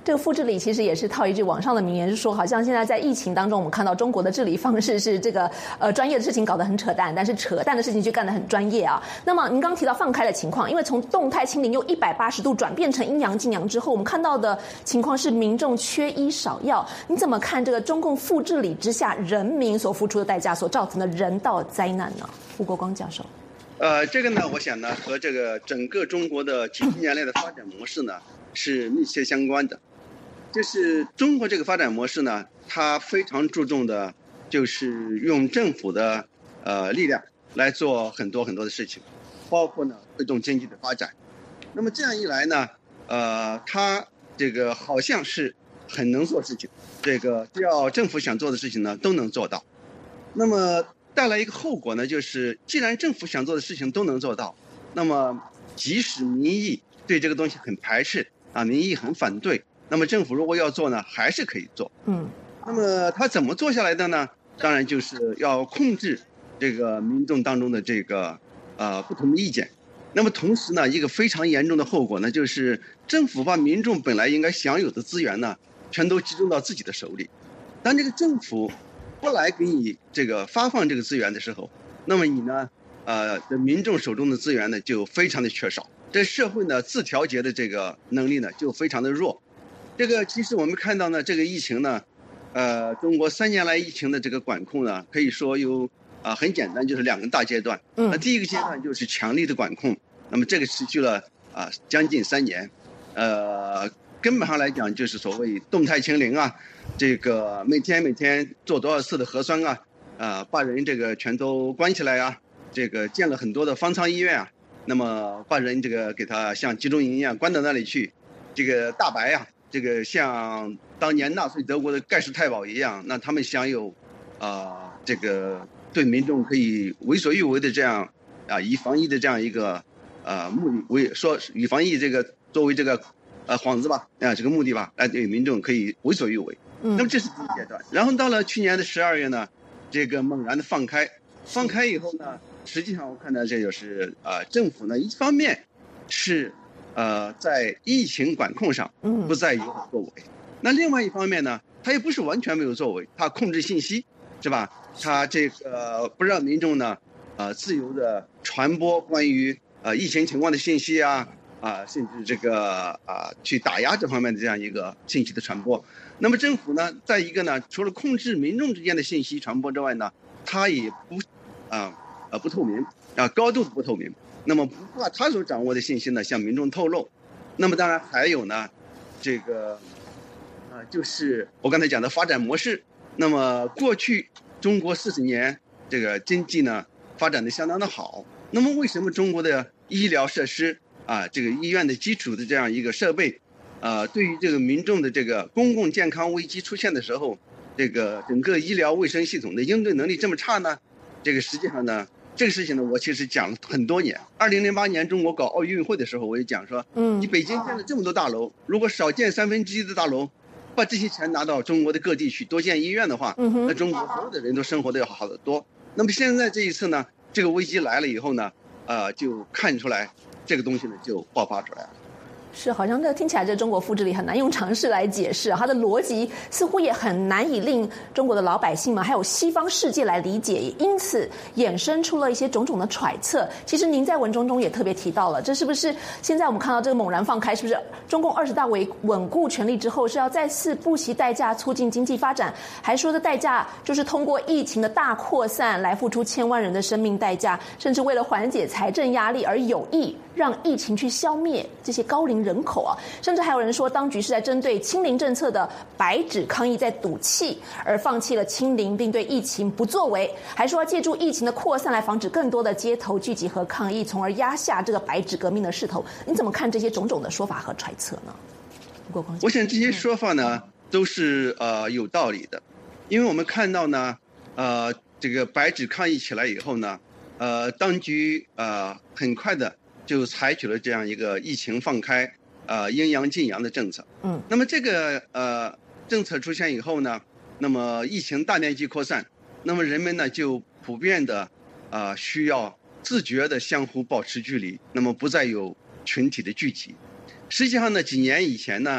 这个复治理其实也是套一句网上的名言，是说好像现在在疫情当中，我们看到中国的治理方式是这个专业的事情搞得很扯淡，但是扯淡的事情却干得很专业啊。那么您刚提到放开的情况，因为从动态清零又180度转变成阴阳禁阳之后，我们看到的情况是民众缺医少药。你怎么看这个中共复治理之下人民所付出的代价所造成的人道灾难呢？吴国光教授。 这个呢，我想呢，和这个整个中国的几十年来的发展模式呢是密切相关的。就是中国这个发展模式呢，它非常注重的就是用政府的力量来做很多的事情，包括呢推动经济的发展。那么这样一来呢，它这个好像是很能做事情，这个只要政府想做的事情呢都能做到。那么带来一个后果呢，就是既然政府想做的事情都能做到，那么即使民意对这个东西很排斥啊，民意很反对，那么政府如果要做呢，还是可以做。那么他怎么做下来的呢？当然就是要控制这个民众当中的这个不同的意见。那么同时呢，一个非常严重的后果呢，就是政府把民众本来应该享有的资源呢，全都集中到自己的手里。当这个政府不来给你这个发放这个资源的时候，那么你呢，民众手中的资源呢就非常的缺少，这社会呢自调节的这个能力呢就非常的弱。这个其实我们看到呢，这个疫情呢，中国3年来疫情的这个管控呢，可以说有很简单，就是2个大阶段。那第一个阶段就是强力的管控，那么这个持续了将近3年，根本上来讲就是所谓动态清零啊，这个每天做多少次的核酸啊，把人这个全都关起来啊，这个建了很多的方舱医院啊，那么把人这个给他像集中营一样关到那里去，这个大白啊，这个像当年纳粹德国的盖世太保一样，那他们享有这个对民众可以为所欲为的这样以防疫的这样一个目的，以防疫这个作为这个幌子吧，这个目的吧，对民众可以为所欲为。那么这是第一阶段。然后到了去年的12月呢，这个猛然的放开以后呢，实际上我看到这就是政府呢一方面是在疫情管控上不再有作为，那另外一方面呢，它也不是完全没有作为，它控制信息，是吧？它这个不让民众呢自由的传播关于疫情情况的信息啊，甚至这个去打压这方面的这样一个信息的传播。那么政府呢，在一个呢，除了控制民众之间的信息传播之外呢，它也不透明高度不透明。那么不怕他所掌握的信息呢向民众透露。那么当然还有呢，这个就是我刚才讲的发展模式。那么过去中国40年这个经济呢发展的相当的好，那么为什么中国的医疗设施这个医院的基础的这样一个设备对于这个民众的这个公共健康危机出现的时候，这个整个医疗卫生系统的应对能力这么差呢？这个实际上呢，这个事情呢，我其实讲了很多年。2008年中国搞奥运会的时候，我也讲说，你北京建了这么多大楼，如果少建1/3的大楼，把这些钱拿到中国的各地去多建医院的话，那中国所有的人都生活的要好得多。那么现在这一次呢，这个危机来了以后呢，就看出来这个东西呢就爆发出来了。 是，好像这听起来这中国复制力很难用常识来解释，它的逻辑似乎也很难以令中国的老百姓们还有西方世界来理解，也因此衍生出了一些种种的揣测。其实您在文中也特别提到了，这是不是现在我们看到这个猛然放开，是不是中共20大稳固权力之后是要再次不惜代价促进经济发展，还说的代价就是通过疫情的大扩散来付出千万人的生命代价，甚至为了缓解财政压力而有意让疫情去消灭这些高龄人口甚至还有人说当局是在针对清零政策的白纸抗议在赌气，而放弃了清零并对疫情不作为，还说借助疫情的扩散来防止更多的街头聚集和抗议，从而压下这个白纸革命的势头。你怎么看这些种种的说法和揣测呢？ 我想这些说法呢都是有道理的，因为我们看到呢这个白纸抗议起来以后呢当局很快的就采取了这样一个疫情放开阴阳禁阳的政策。那么这个政策出现以后呢，那么疫情大面积扩散，那么人们呢就普遍的需要自觉的相互保持距离，那么不再有群体的聚集。实际上呢，几年以前呢，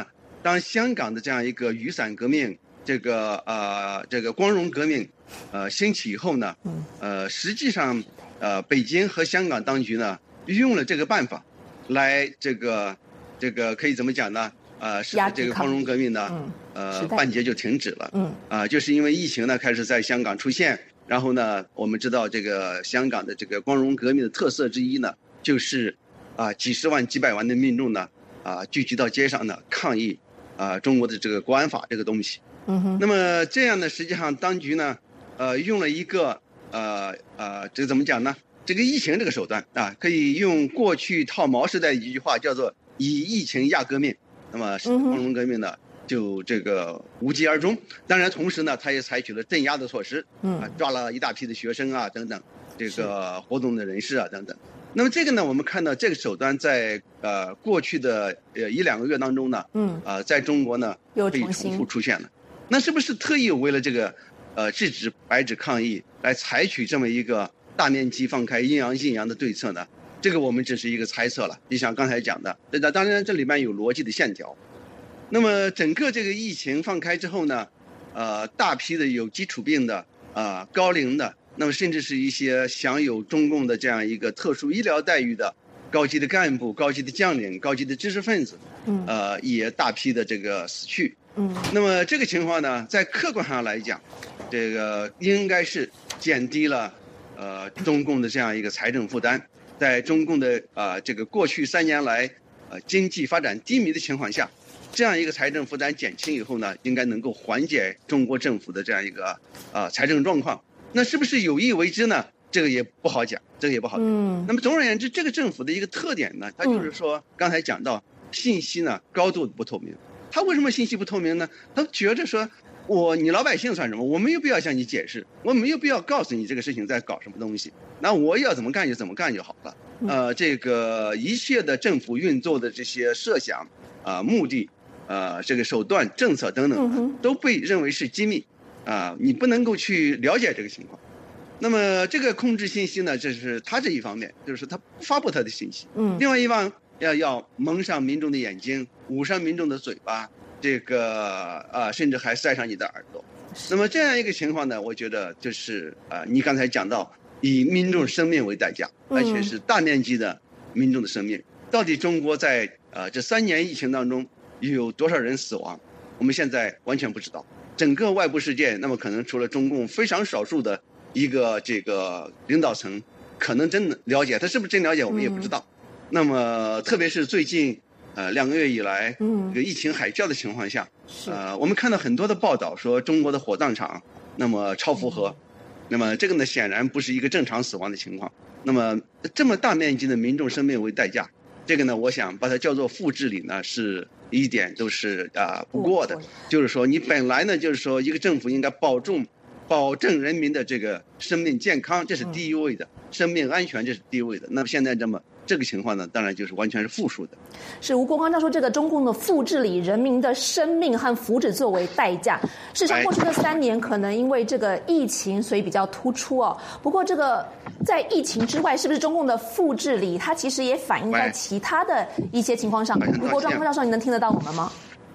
当香港的这样一个雨伞革命，这个光荣革命，兴起以后呢，实际上北京和香港当局呢用了这个办法，来这个可以怎么讲呢？使得这个光荣革命呢，半截就停止了。就是因为疫情呢开始在香港出现，然后呢，我们知道这个香港的这个光荣革命的特色之一呢，就是几十万几百万的民众呢聚集到街上呢抗议中国的这个国安法这个东西。那么这样呢，实际上当局呢用了一个这个怎么讲呢？这个疫情这个手段可以用过去套毛时代的一句话叫做以疫情压革命。那么光荣革命呢就这个无疾而终。当然同时呢，他也采取了镇压的措施，抓了一大批的学生等等，这个活动的人士等等。那么这个呢，我们看到这个手段在过去的1-2个月当中呢，在中国呢被重复出现了。那是不是特意为了这个制止白纸抗议来采取这么一个大面积放开阴阳的对策呢？这个我们只是一个猜测了，就像刚才讲的，当然这里面有逻辑的线条。那么整个这个疫情放开之后呢，大批的有基础病的高龄的，那么甚至是一些享有中共的这样一个特殊医疗待遇的高级的干部、高级的将领、高级的知识分子，也大批的这个死去。那么这个情况呢，在客观上来讲，这个应该是减低了中共的这样一个财政负担。在中共的这个过去3年来经济发展低迷的情况下，这样一个财政负担减轻以后呢，应该能够缓解中国政府的这样一个财政状况。那是不是有意为之呢？这个也不好讲，那么总而言之，这个政府的一个特点呢，它就是说刚才讲到信息呢高度不透明。他为什么信息不透明呢？他觉着说你老百姓算什么？我没有必要向你解释，我没有必要告诉你这个事情在搞什么东西。那我要怎么干就怎么干就好了。这个一切的政府运作的这些设想目的这个手段、政策等等，都被认为是机密你不能够去了解这个情况。那么这个控制信息呢，这是他这一方面，就是他不发布他的信息。另外一方要蒙上民众的眼睛，捂上民众的嘴巴。这个甚至还塞上你的耳朵。那么这样一个情况呢，我觉得就是你刚才讲到以民众生命为代价，而且是大面积的民众的生命。到底中国在这3年疫情当中有多少人死亡，我们现在完全不知道。整个外部世界，那么可能除了中共非常少数的一个这个领导层可能真的了解，他是不是真了解我们也不知道。那么特别是最近2个月以来，这个疫情海啸的情况下，我们看到很多的报道说中国的火葬场那么超负荷，那么这个呢显然不是一个正常死亡的情况。那么这么大面积的民众生命为代价，这个呢我想把它叫做负治理呢，是一点都是不过的。就是说你本来呢就是说一个政府应该保证人民的这个生命健康，这是第一位的，生命安全这是第一位的。那么现在这个情况呢，当然就是完全是负数的。 是吴国光教授，这个中共的负治理人民的生命和福祉作为代价，事实上过去的3年可能因为这个疫情，所以比较突出哦。不过这个在疫情之外，是不是中共的负治理，它其实也反映在其他的一些情况上？吴国光教授，你能听得到我们吗？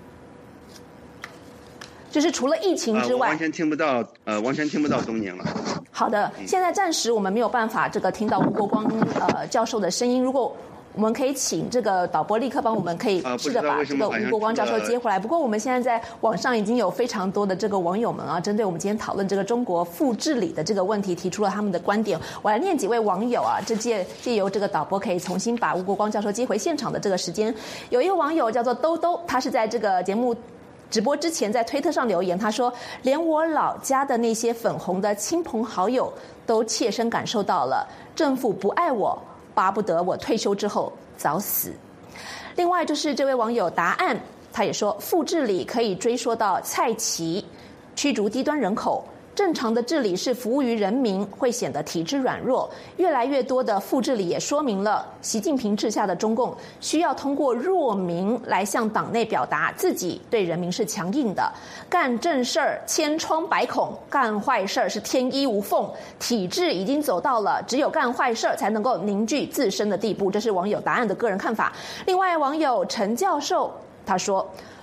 就是除了疫情之外， 完全听不到东宁了。 好的，现在暂时我们没有办法听到吴国光教授的声音。如果我们可以请这个导播立刻帮我们可以试着把这个吴国光教授接回来。不过我们现在在网上已经有非常多的这个网友们针对我们今天讨论这个中国负治理的这个问题提出了他们的观点。我来念几位网友借由这个导播可以重新把吴国光教授接回现场的这个时间。有一个网友叫做兜兜，他是在这个节目直播之前在推特上留言，他说连我老家的那些粉红的亲朋好友都切身感受到了政府不爱我，巴不得我退休之后早死。另外就是这位网友答案，他也说负治理可以追溯到蔡奇驱逐低端人口，正常的治理是服务于人民，会显得体制软弱。越来越多的负治理也说明了习近平治下的中共需要通过弱民来向党内表达自己对人民是强硬的。干正事儿千疮百孔，干坏事儿是天衣无缝。体制已经走到了只有干坏事儿才能够凝聚自身的地步，这是网友答案的个人看法。另外网友陈教授他说，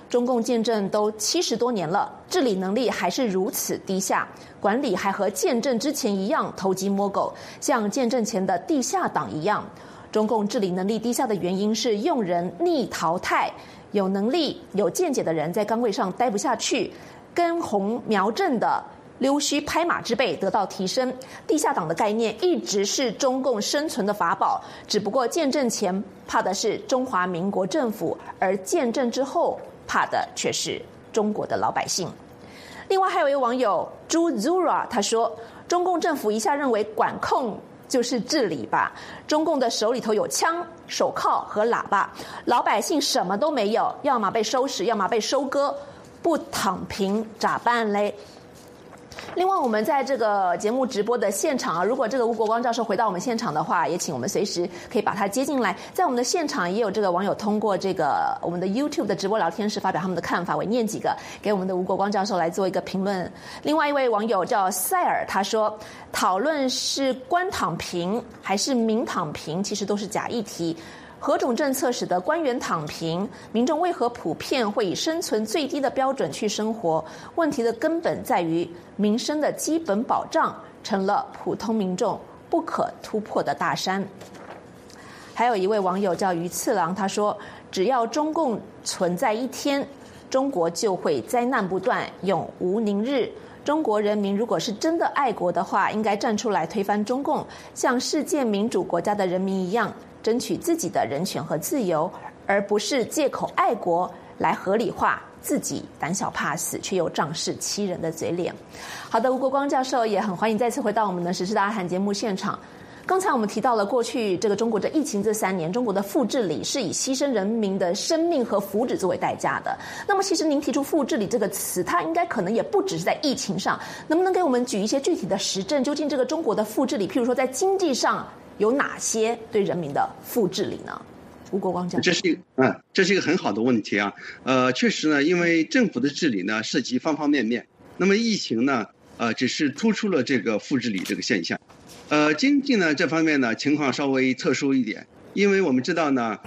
中共建政都70多年了，治理能力还是如此低下，管理还和建政之前一样偷鸡摸狗，像建政前的地下党一样。中共治理能力低下的原因是用人逆淘汰，有能力有见解的人在岗位上待不下去，根红苗正的溜须拍马之辈得到提升。地下党的概念一直是中共生存的法宝，只不过建政前怕的是中华民国政府，而建政之后怕的却是中国的老百姓。另外还有一位网友朱 Zura 他说，中共政府一下认为管控就是治理吧，中共的手里头有枪、手铐和喇叭，老百姓什么都没有，要么被收拾，要么被收割，不躺平咋办嘞？另外，我们在这个节目直播的现场啊，如果这个吴国光教授回到我们现场的话，也请我们随时可以把他接进来。在我们的现场也有这个网友通过这个我们的 YouTube 的直播聊天室发表他们的看法，我念几个给我们的吴国光教授来做一个评论。另外一位网友叫塞尔，他说讨论是官躺平还是民躺平，其实都是假议题。何种政策使得官员躺平？民众为何普遍会以生存最低的标准去生活？问题的根本在于民生的基本保障成了普通民众不可突破的大山。还有一位网友叫于次郎，他说：“只要中共存在一天，中国就会灾难不断，永无宁日。中国人民如果是真的爱国的话，应该站出来推翻中共，像世界民主国家的人民一样。”争取自己的人权和自由，而不是借口爱国来合理化自己胆小怕死却又仗势欺人的嘴脸。好的，吴国光教授也很欢迎再次回到我们的时事大家谈节目现场。刚才我们提到了过去这个中国的疫情这3年，中国的负治理是以牺牲人民的生命和福祉作为代价的。那么其实您提出负治理这个词，它应该可能也不只是在疫情上，能不能给我们举一些具体的实证？究竟这个中国的负治理，譬如说在经济上有哪些对人民的负治理呢？吴国光教授， 这是一个很好的问题啊。确实呢，因为政府的治理呢涉及方方面面，那么疫情呢，只是突出了这个负治理这个现象。经济呢这方面呢情况稍微特殊一点，因为我们知道呢，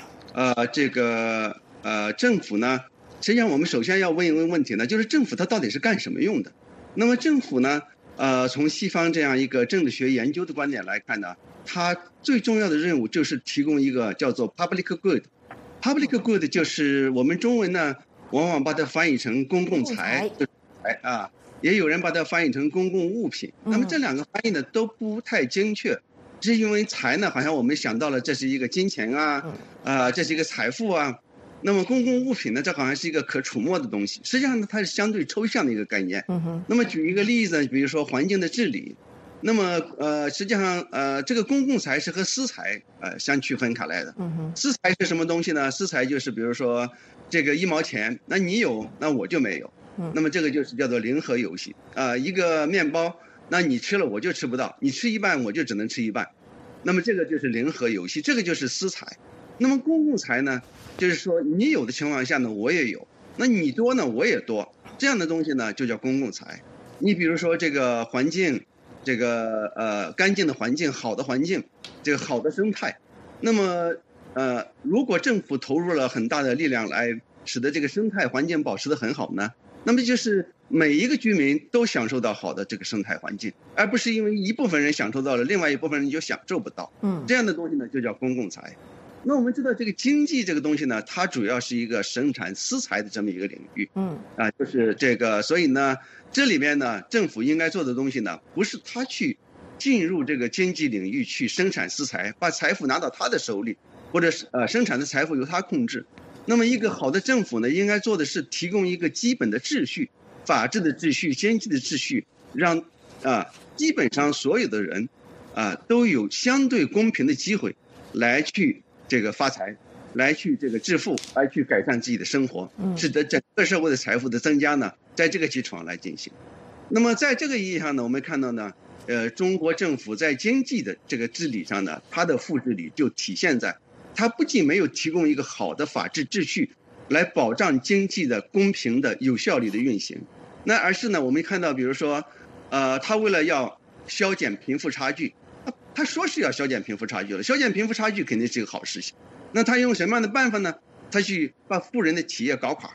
政府呢，实际上我们首先要问一个问题呢，就是政府它到底是干什么用的？那么政府呢，从西方这样一个政治学研究的观点来看呢，它最重要的任务就是提供一个叫做 public good。public good 就是我们中文呢往往把它翻译成公共财，也有人把它翻译成公共物品。那么这两个翻译呢都不太精确，是因为财呢好像我们想到了这是一个金钱这是一个财富啊。那么公共物品呢，这好像是一个可触摸的东西，实际上呢它是相对抽象的一个概念。那么举一个例子，比如说环境的治理。那么实际上这个公共财是和私财相区分开来的。私财是什么东西呢？私财就是比如说这个1毛钱，那你有那我就没有，那么这个就是叫做零和游戏。一个面包，那你吃了我就吃不到，你吃一半我就只能吃一半，那么这个就是零和游戏，这个就是私财。那么公共财呢，就是说你有的情况下呢我也有，那你多呢我也多，这样的东西呢就叫公共财。你比如说这个环境，这个干净的环境，好的环境，这个好的生态。那么如果政府投入了很大的力量来使得这个生态环境保持得很好呢，那么就是每一个居民都享受到好的这个生态环境，而不是因为一部分人享受到了，另外一部分人就享受不到。这样的东西呢就叫公共财。那我们知道这个经济这个东西呢，它主要是一个生产私财的这么一个领域。就是这个，所以呢这里面呢政府应该做的东西呢，不是他去进入这个经济领域去生产私财，把财富拿到他的手里，或者是生产的财富由他控制。那么一个好的政府呢，应该做的是提供一个基本的秩序，法治的秩序，经济的秩序，让基本上所有的人都有相对公平的机会来去这个发财，来去这个致富，来去改善自己的生活，使得整个社会的财富的增加呢，在这个基础上来进行。那么在这个意义上呢，我们看到呢，中国政府在经济的这个治理上呢，它的负治理就体现在，它不仅没有提供一个好的法治秩序来保障经济的公平的有效率的运行，那而是呢，我们看到比如说，它为了要削减贫富差距，他说是要削减贫富差距了，削减贫富差距肯定是一个好事情。那他用什么样的办法呢？他去把富人的企业搞垮，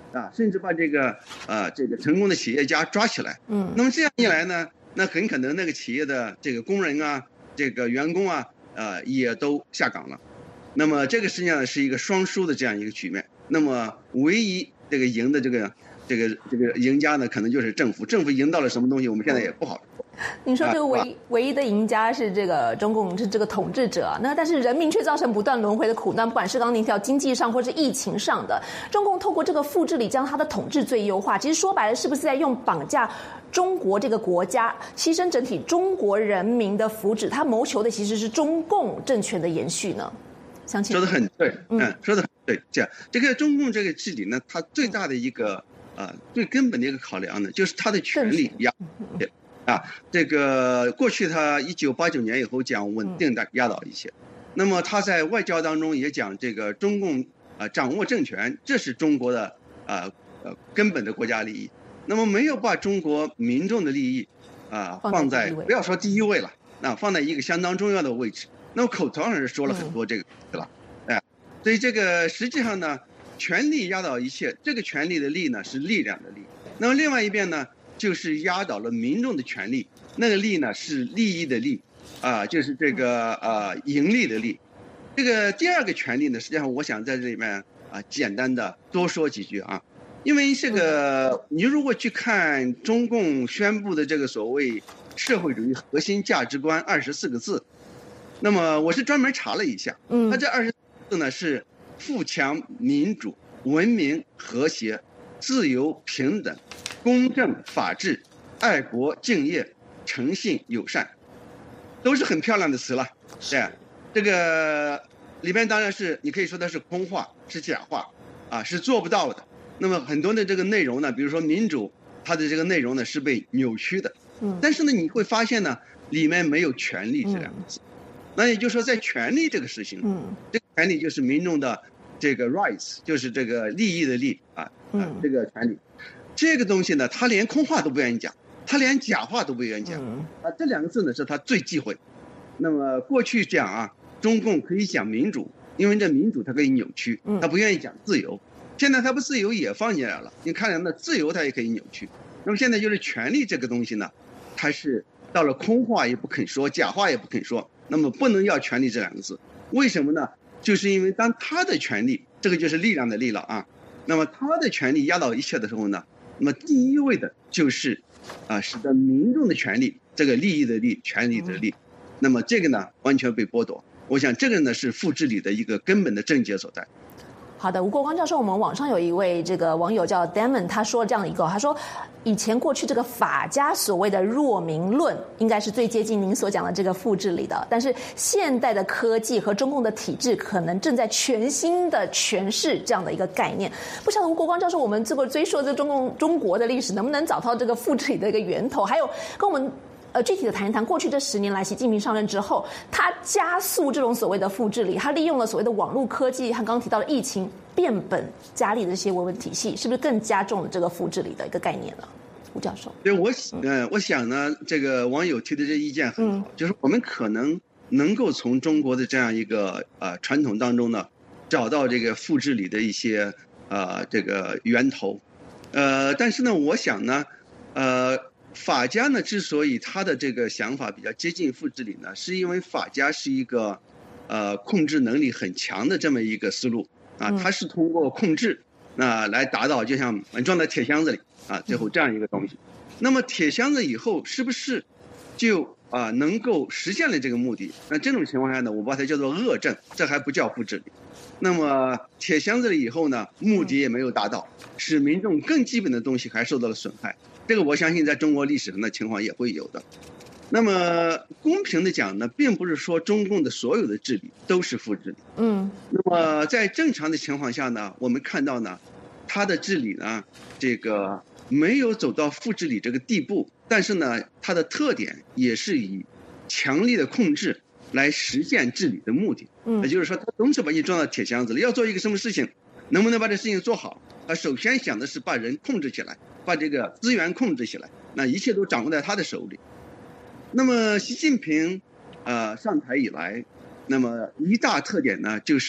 甚至把这个成功的企业家抓起来。那么这样一来呢，那很可能那个企业的这个工人啊，这个员工啊，也都下岗了。那么这个实际上是一个双输的这样一个局面。那么唯一这个赢的这个赢家呢，可能就是政府。政府赢到了什么东西，我们现在也不好说。 您说这个唯一的赢家是这个中共，是这个统治者，那但是人民却造成不断轮回的苦难，不管是刚刚您提到经济上或是疫情上的，中共透过这个复制里将他的统治最优化，其实说白了是不是在用绑架中国这个国家，牺牲整体中国人民的福祉，他谋求的其实是中共政权的延续呢？相信说得很对，说得很对。这个中共这个治理呢，它最大的一个最根本的一个考量呢，就是它的权力压。这个过去他1989年以后讲稳定的压倒一切，那么他在外交当中也讲这个中共掌握政权，这是中国的根本的国家利益。那么没有把中国民众的利益放在不要说第一位了，放在一个相当重要的位置。那么口头上是说了很多这个对吧？所以这个实际上呢，权力压倒一切，这个权力的力呢是力量的力。那么另外一边呢，就是压倒了民众的权利，那个利呢是利益的利，就是这个盈利的利。这个第二个权利呢，实际上我想在这里面简单的多说几句啊，因为这个你如果去看中共宣布的这个所谓社会主义核心价值观24个字，那么我是专门查了一下，它这24个字呢是富强、民主、文明、和谐、自由、平等、公正、法治、爱国、敬业、诚信、友善，都是很漂亮的词了。这个里边当然是你可以说它是空话，是假话，是做不到的。那么很多的这个内容呢，比如说民主，它的这个内容呢是被扭曲的。但是呢，你会发现呢，里面没有权利这两个字。那也就是说，在权利这个事情，这个权利就是民众的这个 rights， 就是这个利益的利这个权利。这个东西呢，他连空话都不愿意讲，他连假话都不愿意讲。这两个字呢是他最忌讳。那么过去讲中共可以讲民主，因为这民主它可以扭曲，他不愿意讲自由。现在他不自由也放进来了，你看人的自由他也可以扭曲。那么现在就是权利这个东西呢，它是到了空话也不肯说，假话也不肯说，那么不能要权利这两个字。为什么呢？就是因为当他的权利，这个就是力量的力了那么他的权利压倒一切的时候呢，那么第一位的就是使得民众的权利，这个利益的利，权利的利，那么这个呢完全被剥夺。我想这个呢是复制里的一个根本的症结所在。 好的，吴国光教授，我们网上有一位这个网友叫 Damon， 他说这样一个，他说以前过去这个法家所谓的弱民论，应该是最接近您所讲的这个复制里的，但是现代的科技和中共的体制可能正在全新的诠释这样的一个概念。不晓得吴国光教授，我们这个追溯这中国的历史，能不能找到这个复制里的一个源头？还有跟我们具体的谈一谈，过去这10年来，习近平上任之后，他加速这种所谓的复制里，他利用了所谓的网络科技和刚刚提到的疫情变本加厉的这些维稳体系，是不是更加重了这个复制里的一个概念呢？吴教授， 对，我想呢，这个网友提的这意见很好，就是我们可能够从中国的这样一个传统当中呢，找到这个复制里的一些这个源头，但是呢，我想呢，法家呢，之所以他的这个想法比较接近复制里呢，是因为法家是一个控制能力很强的这么一个思路它是通过控制来达到，就像装在铁箱子里最后这样一个东西。那么铁箱子以后是不是就能够实现了这个目的？那这种情况下呢，我把它叫做恶政，这还不叫复制里。那么铁箱子里以后呢，目的也没有达到，使民众更基本的东西还受到了损害。这个我相信在中国历史上的情况也会有的。那么公平的讲呢，并不是说中共的所有的治理都是复制理。那么在正常的情况下呢，我们看到呢，它的治理呢，这个没有走到复制理这个地步，但是呢，它的特点也是以强力的控制来实现治理的目的。也就是说，他总是把你装到铁箱子里，要做一个什么事情，能不能把这事情做好？他首先想的是把人控制起来，把这个资源控制起来，那一切都掌握在他的手里。那么习近平上台以来，那么一大特点呢，就是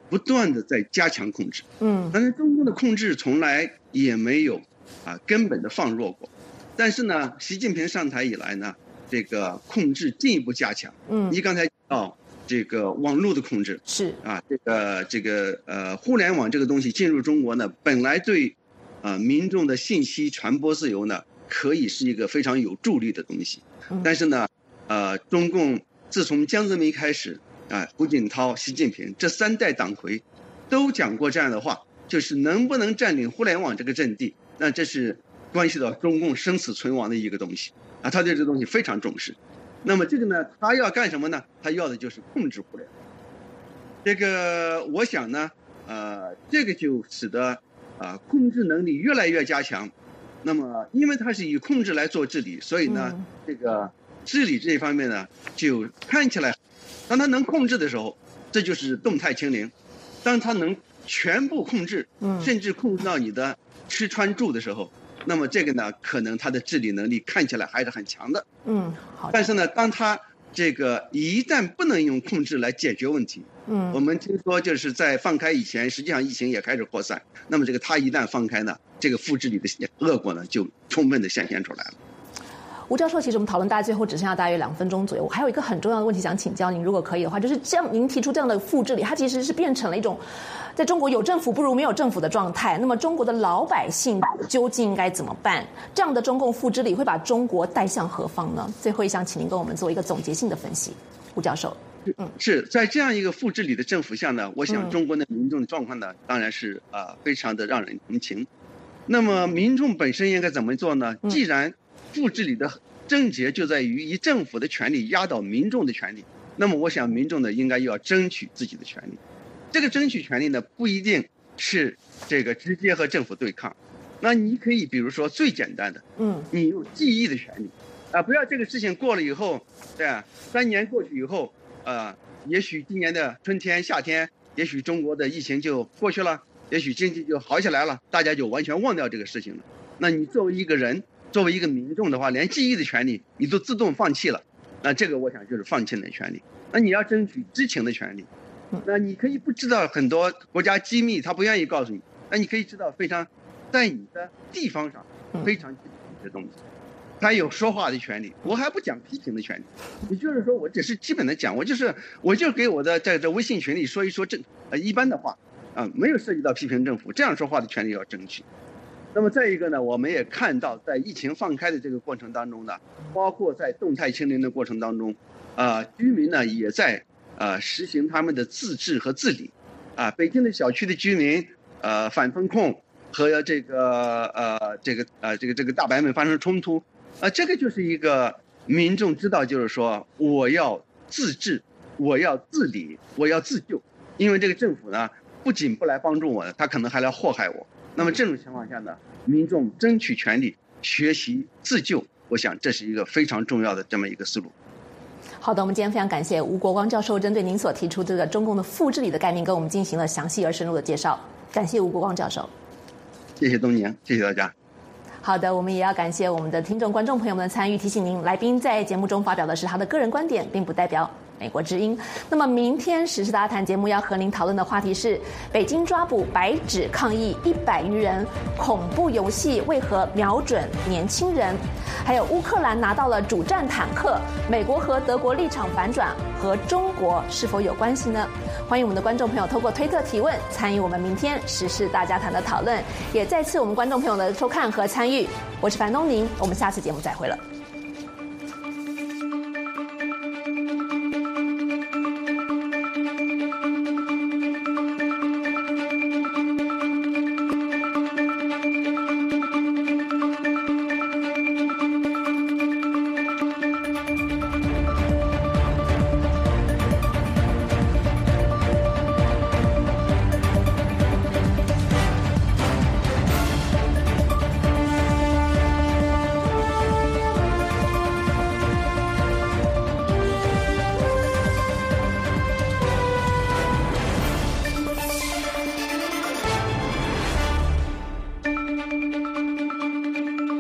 不断的在加强控制。但是中共的控制从来也没有根本的放弱过。但是呢，习近平上台以来呢，这个控制进一步加强。你刚才提到这个网络的控制是这个互联网这个东西进入中国呢，本来对民众的信息传播自由呢，可以是一个非常有助力的东西。但是呢，中共自从江泽民开始胡锦涛、习近平这3代党魁都讲过这样的话，就是能不能占领互联网这个阵地，那这是关系到中共生死存亡的一个东西他对这个东西非常重视。那么这个呢，他要干什么呢？他要的就是控制互联网。这个我想呢，这个就使得控制能力越来越加强。那么因为他是以控制来做治理，所以呢，这个治理这一方面呢，就看起来，当他能控制的时候，这就是动态清零；当他能全部控制，甚至控制到你的吃穿住的时候，那么这个呢，可能他的治理能力看起来还是很强的。 好。 但是呢，当他这个一旦不能用控制来解决问题，我们听说就是在放开以前，实际上疫情也开始扩散。那么这个他一旦放开呢，这个复制里的恶果呢，就充分的显现出来了。 吴教授，其实我们讨论大最后只剩下大约2分钟左右，我还有一个很重要的问题想请教您，如果可以的话，就是这样，您提出这样的复制里，它其实是变成了一种在中国有政府不如没有政府的状态。那么中国的老百姓究竟应该怎么办？这样的中共复制力会把中国带向何方呢？最后想请您跟我们做一个总结性的分析，吴教授。 是在这样一个复制里的政府下呢，我想中国的民众的状况呢，当然是非常的让人同情。那么民众本身应该怎么做呢？既然复制里的症结就在于以政府的权力压倒民众的权利，那么我想民众呢应该要争取自己的权利。这个争取权利呢，不一定是这个直接和政府对抗，那你可以比如说最简单的，你有记忆的权利不要这个事情过了以后，对吧？3年过去以后，也许今年的春天、夏天，也许中国的疫情就过去了，也许经济就好起来了，大家就完全忘掉这个事情了。那你作为一个人，作为一个民众的话，连记忆的权利你都自动放弃了，那这个我想就是放弃你的权利。那你要争取知情的权利，那你可以不知道很多国家机密，他不愿意告诉你，那你可以知道非常在你的地方上非常基本的东西。他有说话的权利，我还不讲批评的权利。也就是说，我只是基本的讲，我就给我的在这微信群里说一说一般的话，没有涉及到批评政府，这样说话的权利要争取。那么再一个呢，我们也看到在疫情放开的这个过程当中呢，包括在动态清零的过程当中，居民呢也在实行他们的自治和自理，北京的小区的居民反封控和这个大白们发生冲突。这个就是一个民众知道，就是说我要自治，我要自理，我要自救，因为这个政府呢不仅不来帮助我，他可能还来祸害我。那么这种情况下呢，民众争取权利，学习自救，我想这是一个非常重要的这么一个思路。 好的，我们今天非常感谢吴国光教授针对您所提出这个中共的复制里的概念，跟我们进行了详细而深入的介绍。感谢吴国光教授。 谢谢东宁，谢谢大家。 好的，我们也要感谢我们的听众、观众朋友们的参与。提醒您，来宾在节目中发表的是他的个人观点，并不代表美国之音。那么明天时事大家谈节目要和您讨论的话题是：北京抓捕白纸抗议100余人，恐怖游戏为何瞄准年轻人？还有乌克兰拿到了主战坦克，美国和德国立场反转，和中国是否有关系呢？欢迎我们的观众朋友透过推特提问，参与我们明天时事大家谈的讨论。也再次我们观众朋友的收看和参与，我是樊东宁，我们下次节目再会了。